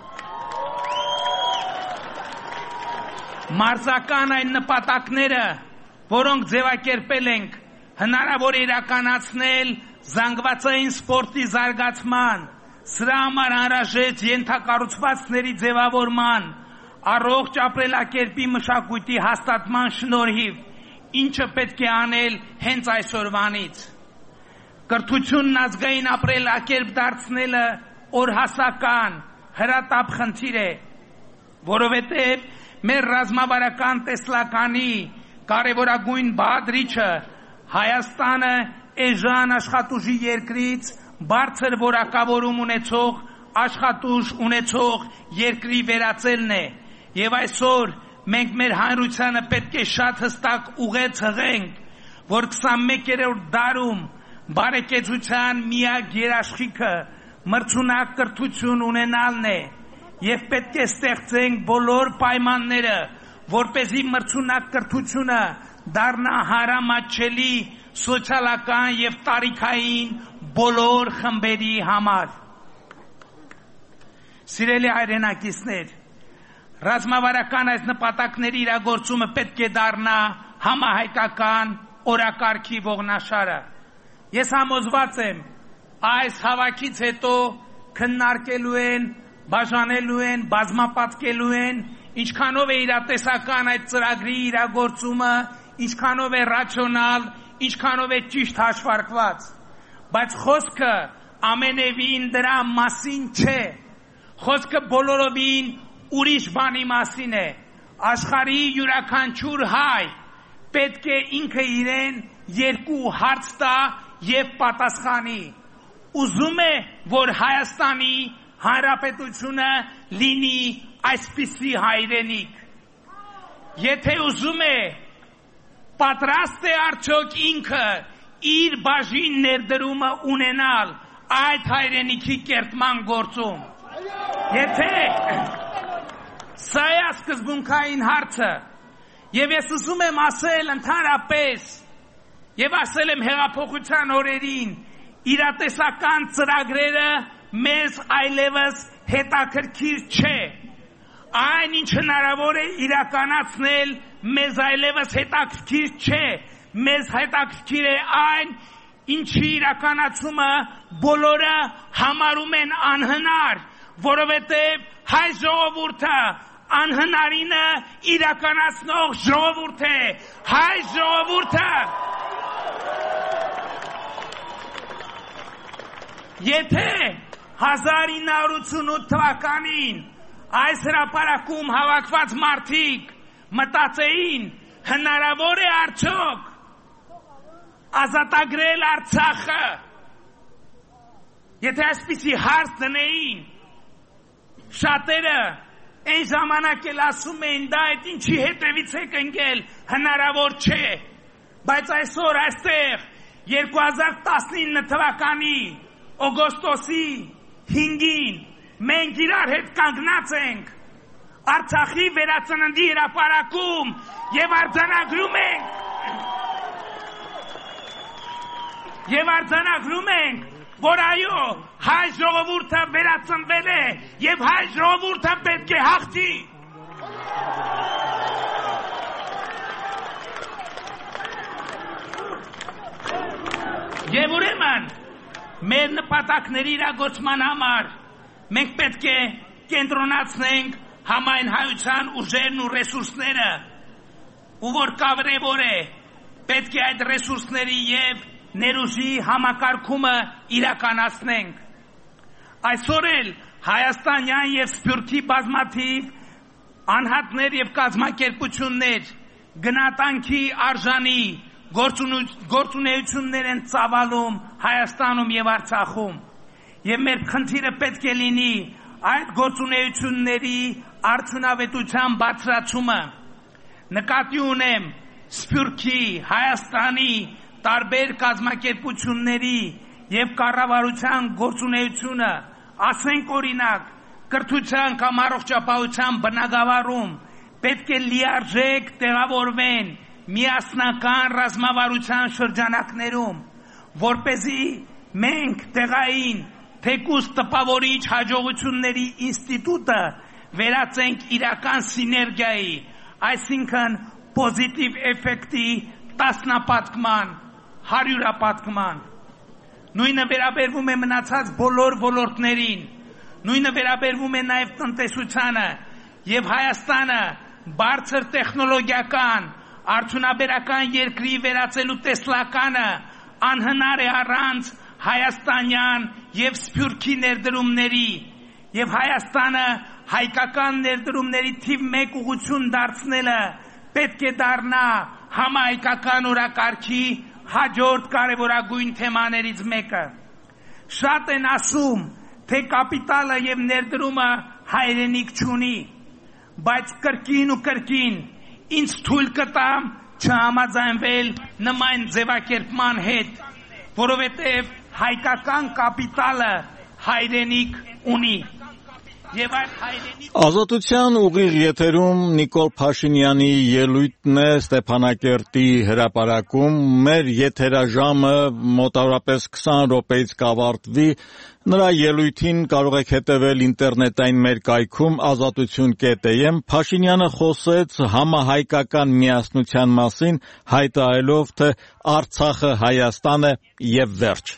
Մարզական այն նպատակները, որոնք ձևակերպել ենք, հնարավոր է իրականացնել զանգվածային սպորտի զարգացման, սրա համար անհրաժեշտ ենթակառուցվածքների ձևավորման, առողջ ապրելակերպի մշակույթի հաստատման շնորհիվ, ինչը պետք է անել հենց այսօրվանից։ Կրթությունն ազգային ապրելակերպ դարձնելը օրհասական, հրատապ խնդիր է, որովհետև մեր ռազմավարական տեսլականի կարևորագույն բաղադրիչը Հայաստանը էժան աշխատուժի երկրից բարձր որակավորում ունեցող աշխատուժ ունեցող երկրի վերածելն է, եւ այսօր մենք մեր հանրությանը պետք է շատ հստակ ուղեց հղենք, որ 21-րդ դարում բարեկեցության միակ երաշխիքը մրցունակ կրթություն ունենալն է եւ պետք է ստեղծենք բոլոր պայմանները, որպեսզի մրցունակ կրթությունը դառնա հարամատչելի սոցիալական եւ տարիքային բոլոր խմբերի համար։ Սիրելի հայրենակիցներ, ռազմավարական այս նպատակների իրագործումը պետք է դառնա համահայկական օրակարգի ողնաշարը։ Ես համոզված եմ, այս հավաքից հետո քննարկելու են, բաժանելու են, բազմապատկելու են, ինչքանով է իրատեսական այդ ծրագրի իրագործումը, ինչքանով է ռացիոնալ, ինչքանով է ճիշտ հաշվարկված։ Բայց խոսքը ամենևին դրա մասին չէ։ Խոսքը բոլորովին ուրիշ բանի մասին է։ Աշխարհի յուրաքանչյուր հայ պետք է ինքը իրեն երկու հարց տա եւ պատասխանի։ Ուզում է, որ Հայաստանի Հանրապետությունը լինի այսպիսի հայրենիք։ Եթե ուզում է, պատրաստ է արդյոք ինքը իր բաժին ներդրումը ունենալ այդ հայրենիքի կերտման գործում։ Եթե սա է սկզբունքային հարցը, եւ ես ուզում եմ ասել ընդհանրապես, եւ ասել եմ հեղափոխության օրերին, իրատեսական ծրագրերը մեզ այլևս հետաքրքիր չէ։ Այն ինչ հնարավոր է իրականացնել մեզ այլևս հետաքրքիր չէ։ Մեզ հետաքրքիր է այն, ինչի իրականացումը բոլորը համարում են անհնար, որովհետև հայ ժողովուրդը անհնարինը իրականացնող ժողովուրդ է։ Հայ ժողովուրդը եթե 1988 թվականին այս հրապարակում հավաքված մարդիկ մտածեին հնարավոր է արդյոք ազատագրել Արցախը, եթե այսպիսի հարց դնեին, շատերը այն ժամանակ էլ ասում էին դա այդ ինչի հետևից է կընկել, հնարավոր չէ, բայց այսօր այստեղ 2019 թվականի օգոստոսի 5-ին մենք իրար հետ կանգնած ենք Արցախի վերածննդի հրապարակում եւ արձանագրում ենք, որ այո, հայ ժողովուրդը վերածնվել է եւ հայ ժողովուրդը պետք է հաղթի։ Եվ ուրեմն մեր նպատակների իրագործման համար մենք պետք է կենտրոնացնենք համայն հայության ուժերն ու ռեսուրսները, ու որ կարևոր է, պետք է այդ ռեսուրսների եւ ներուժի համակարգումը իրականացնենք։ Այսօր էլ հայաստանյան եւ սփյուռքի բազմաթիվ անհատներ եւ կազմակերպություններ գնահատանքի արժանի գործունեություններ են ծավալում Հայաստանում եւ Արցախում, եւ մեր խնդիրը պետք է լինի այդ գործունեությունների արդյունավետության բարձրացումը։ Նկատի ունեմ Սփյուռքի, Հայաստանի տարբեր կազմակերպությունների եւ կառավարության գործունեությունը, ասենք օրինակ կրթության կամ առողջապահության բնագավառում պետք է լիարժեք տեղավորվեն միասնական ռազմավարության շրջանակներում, որպեսզի մենք տեղային թեկուզ տպավորիչ հաջողությունների ինստիտուտը վերածենք իրական սիներգիայի, այսինքն պոզիտիվ էֆեկտի տասնապատկման, հարյուրապատկման։ Նույնը վերաբերվում է մնացած բոլոր ոլորտներին, նույնը վերաբերվում է նաև տնտեսությանը, եւ Հայաստանը բարձր տեխնոլոգիական, արդյունաբերական երկրի վերածելու տեսլականը անհնար է առանց հայաստանյան եւ սփյուռքի ներդրումների, եւ Հայաստանը հայկական ներդրումների թիվ 1 ուղղություն դարձնելը պետք է դառնա համահայկական օրակարգի հաջորդ կարևորագույն թեմաներից մեկը։ Շատ են ասում, թե կապիտալը եւ ներդրումը հայրենիք չունի, բայց կրկին ու կրկին ինձ թույլ կտամ չհամաձայնվել նման ձևակերպման հետ, որովհետև հայկական կապիտալը հայրենիք ունի։ եւ այդ հայրենի Ազատության ուղիղ եթերում Նիկոլ Փաշինյանի ելույթն է Ստեփանակերտի հրապարակում։ Մեր եթերաժամը մոտավորապես 20 րոպեից կավարտվի։ Նրա ելույթին կարող եք հետևել ինտերնետային մեր կայքում azatutun.am։ Փաշինյանը խոսեց համահայկական միասնության մասին, հայտարարելով, թե Արցախը Հայաստան է եւ վերջ։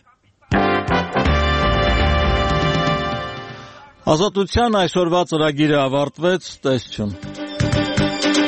Ազատության այսօրվա ծրագիրը ավարտվեց, տեսություն։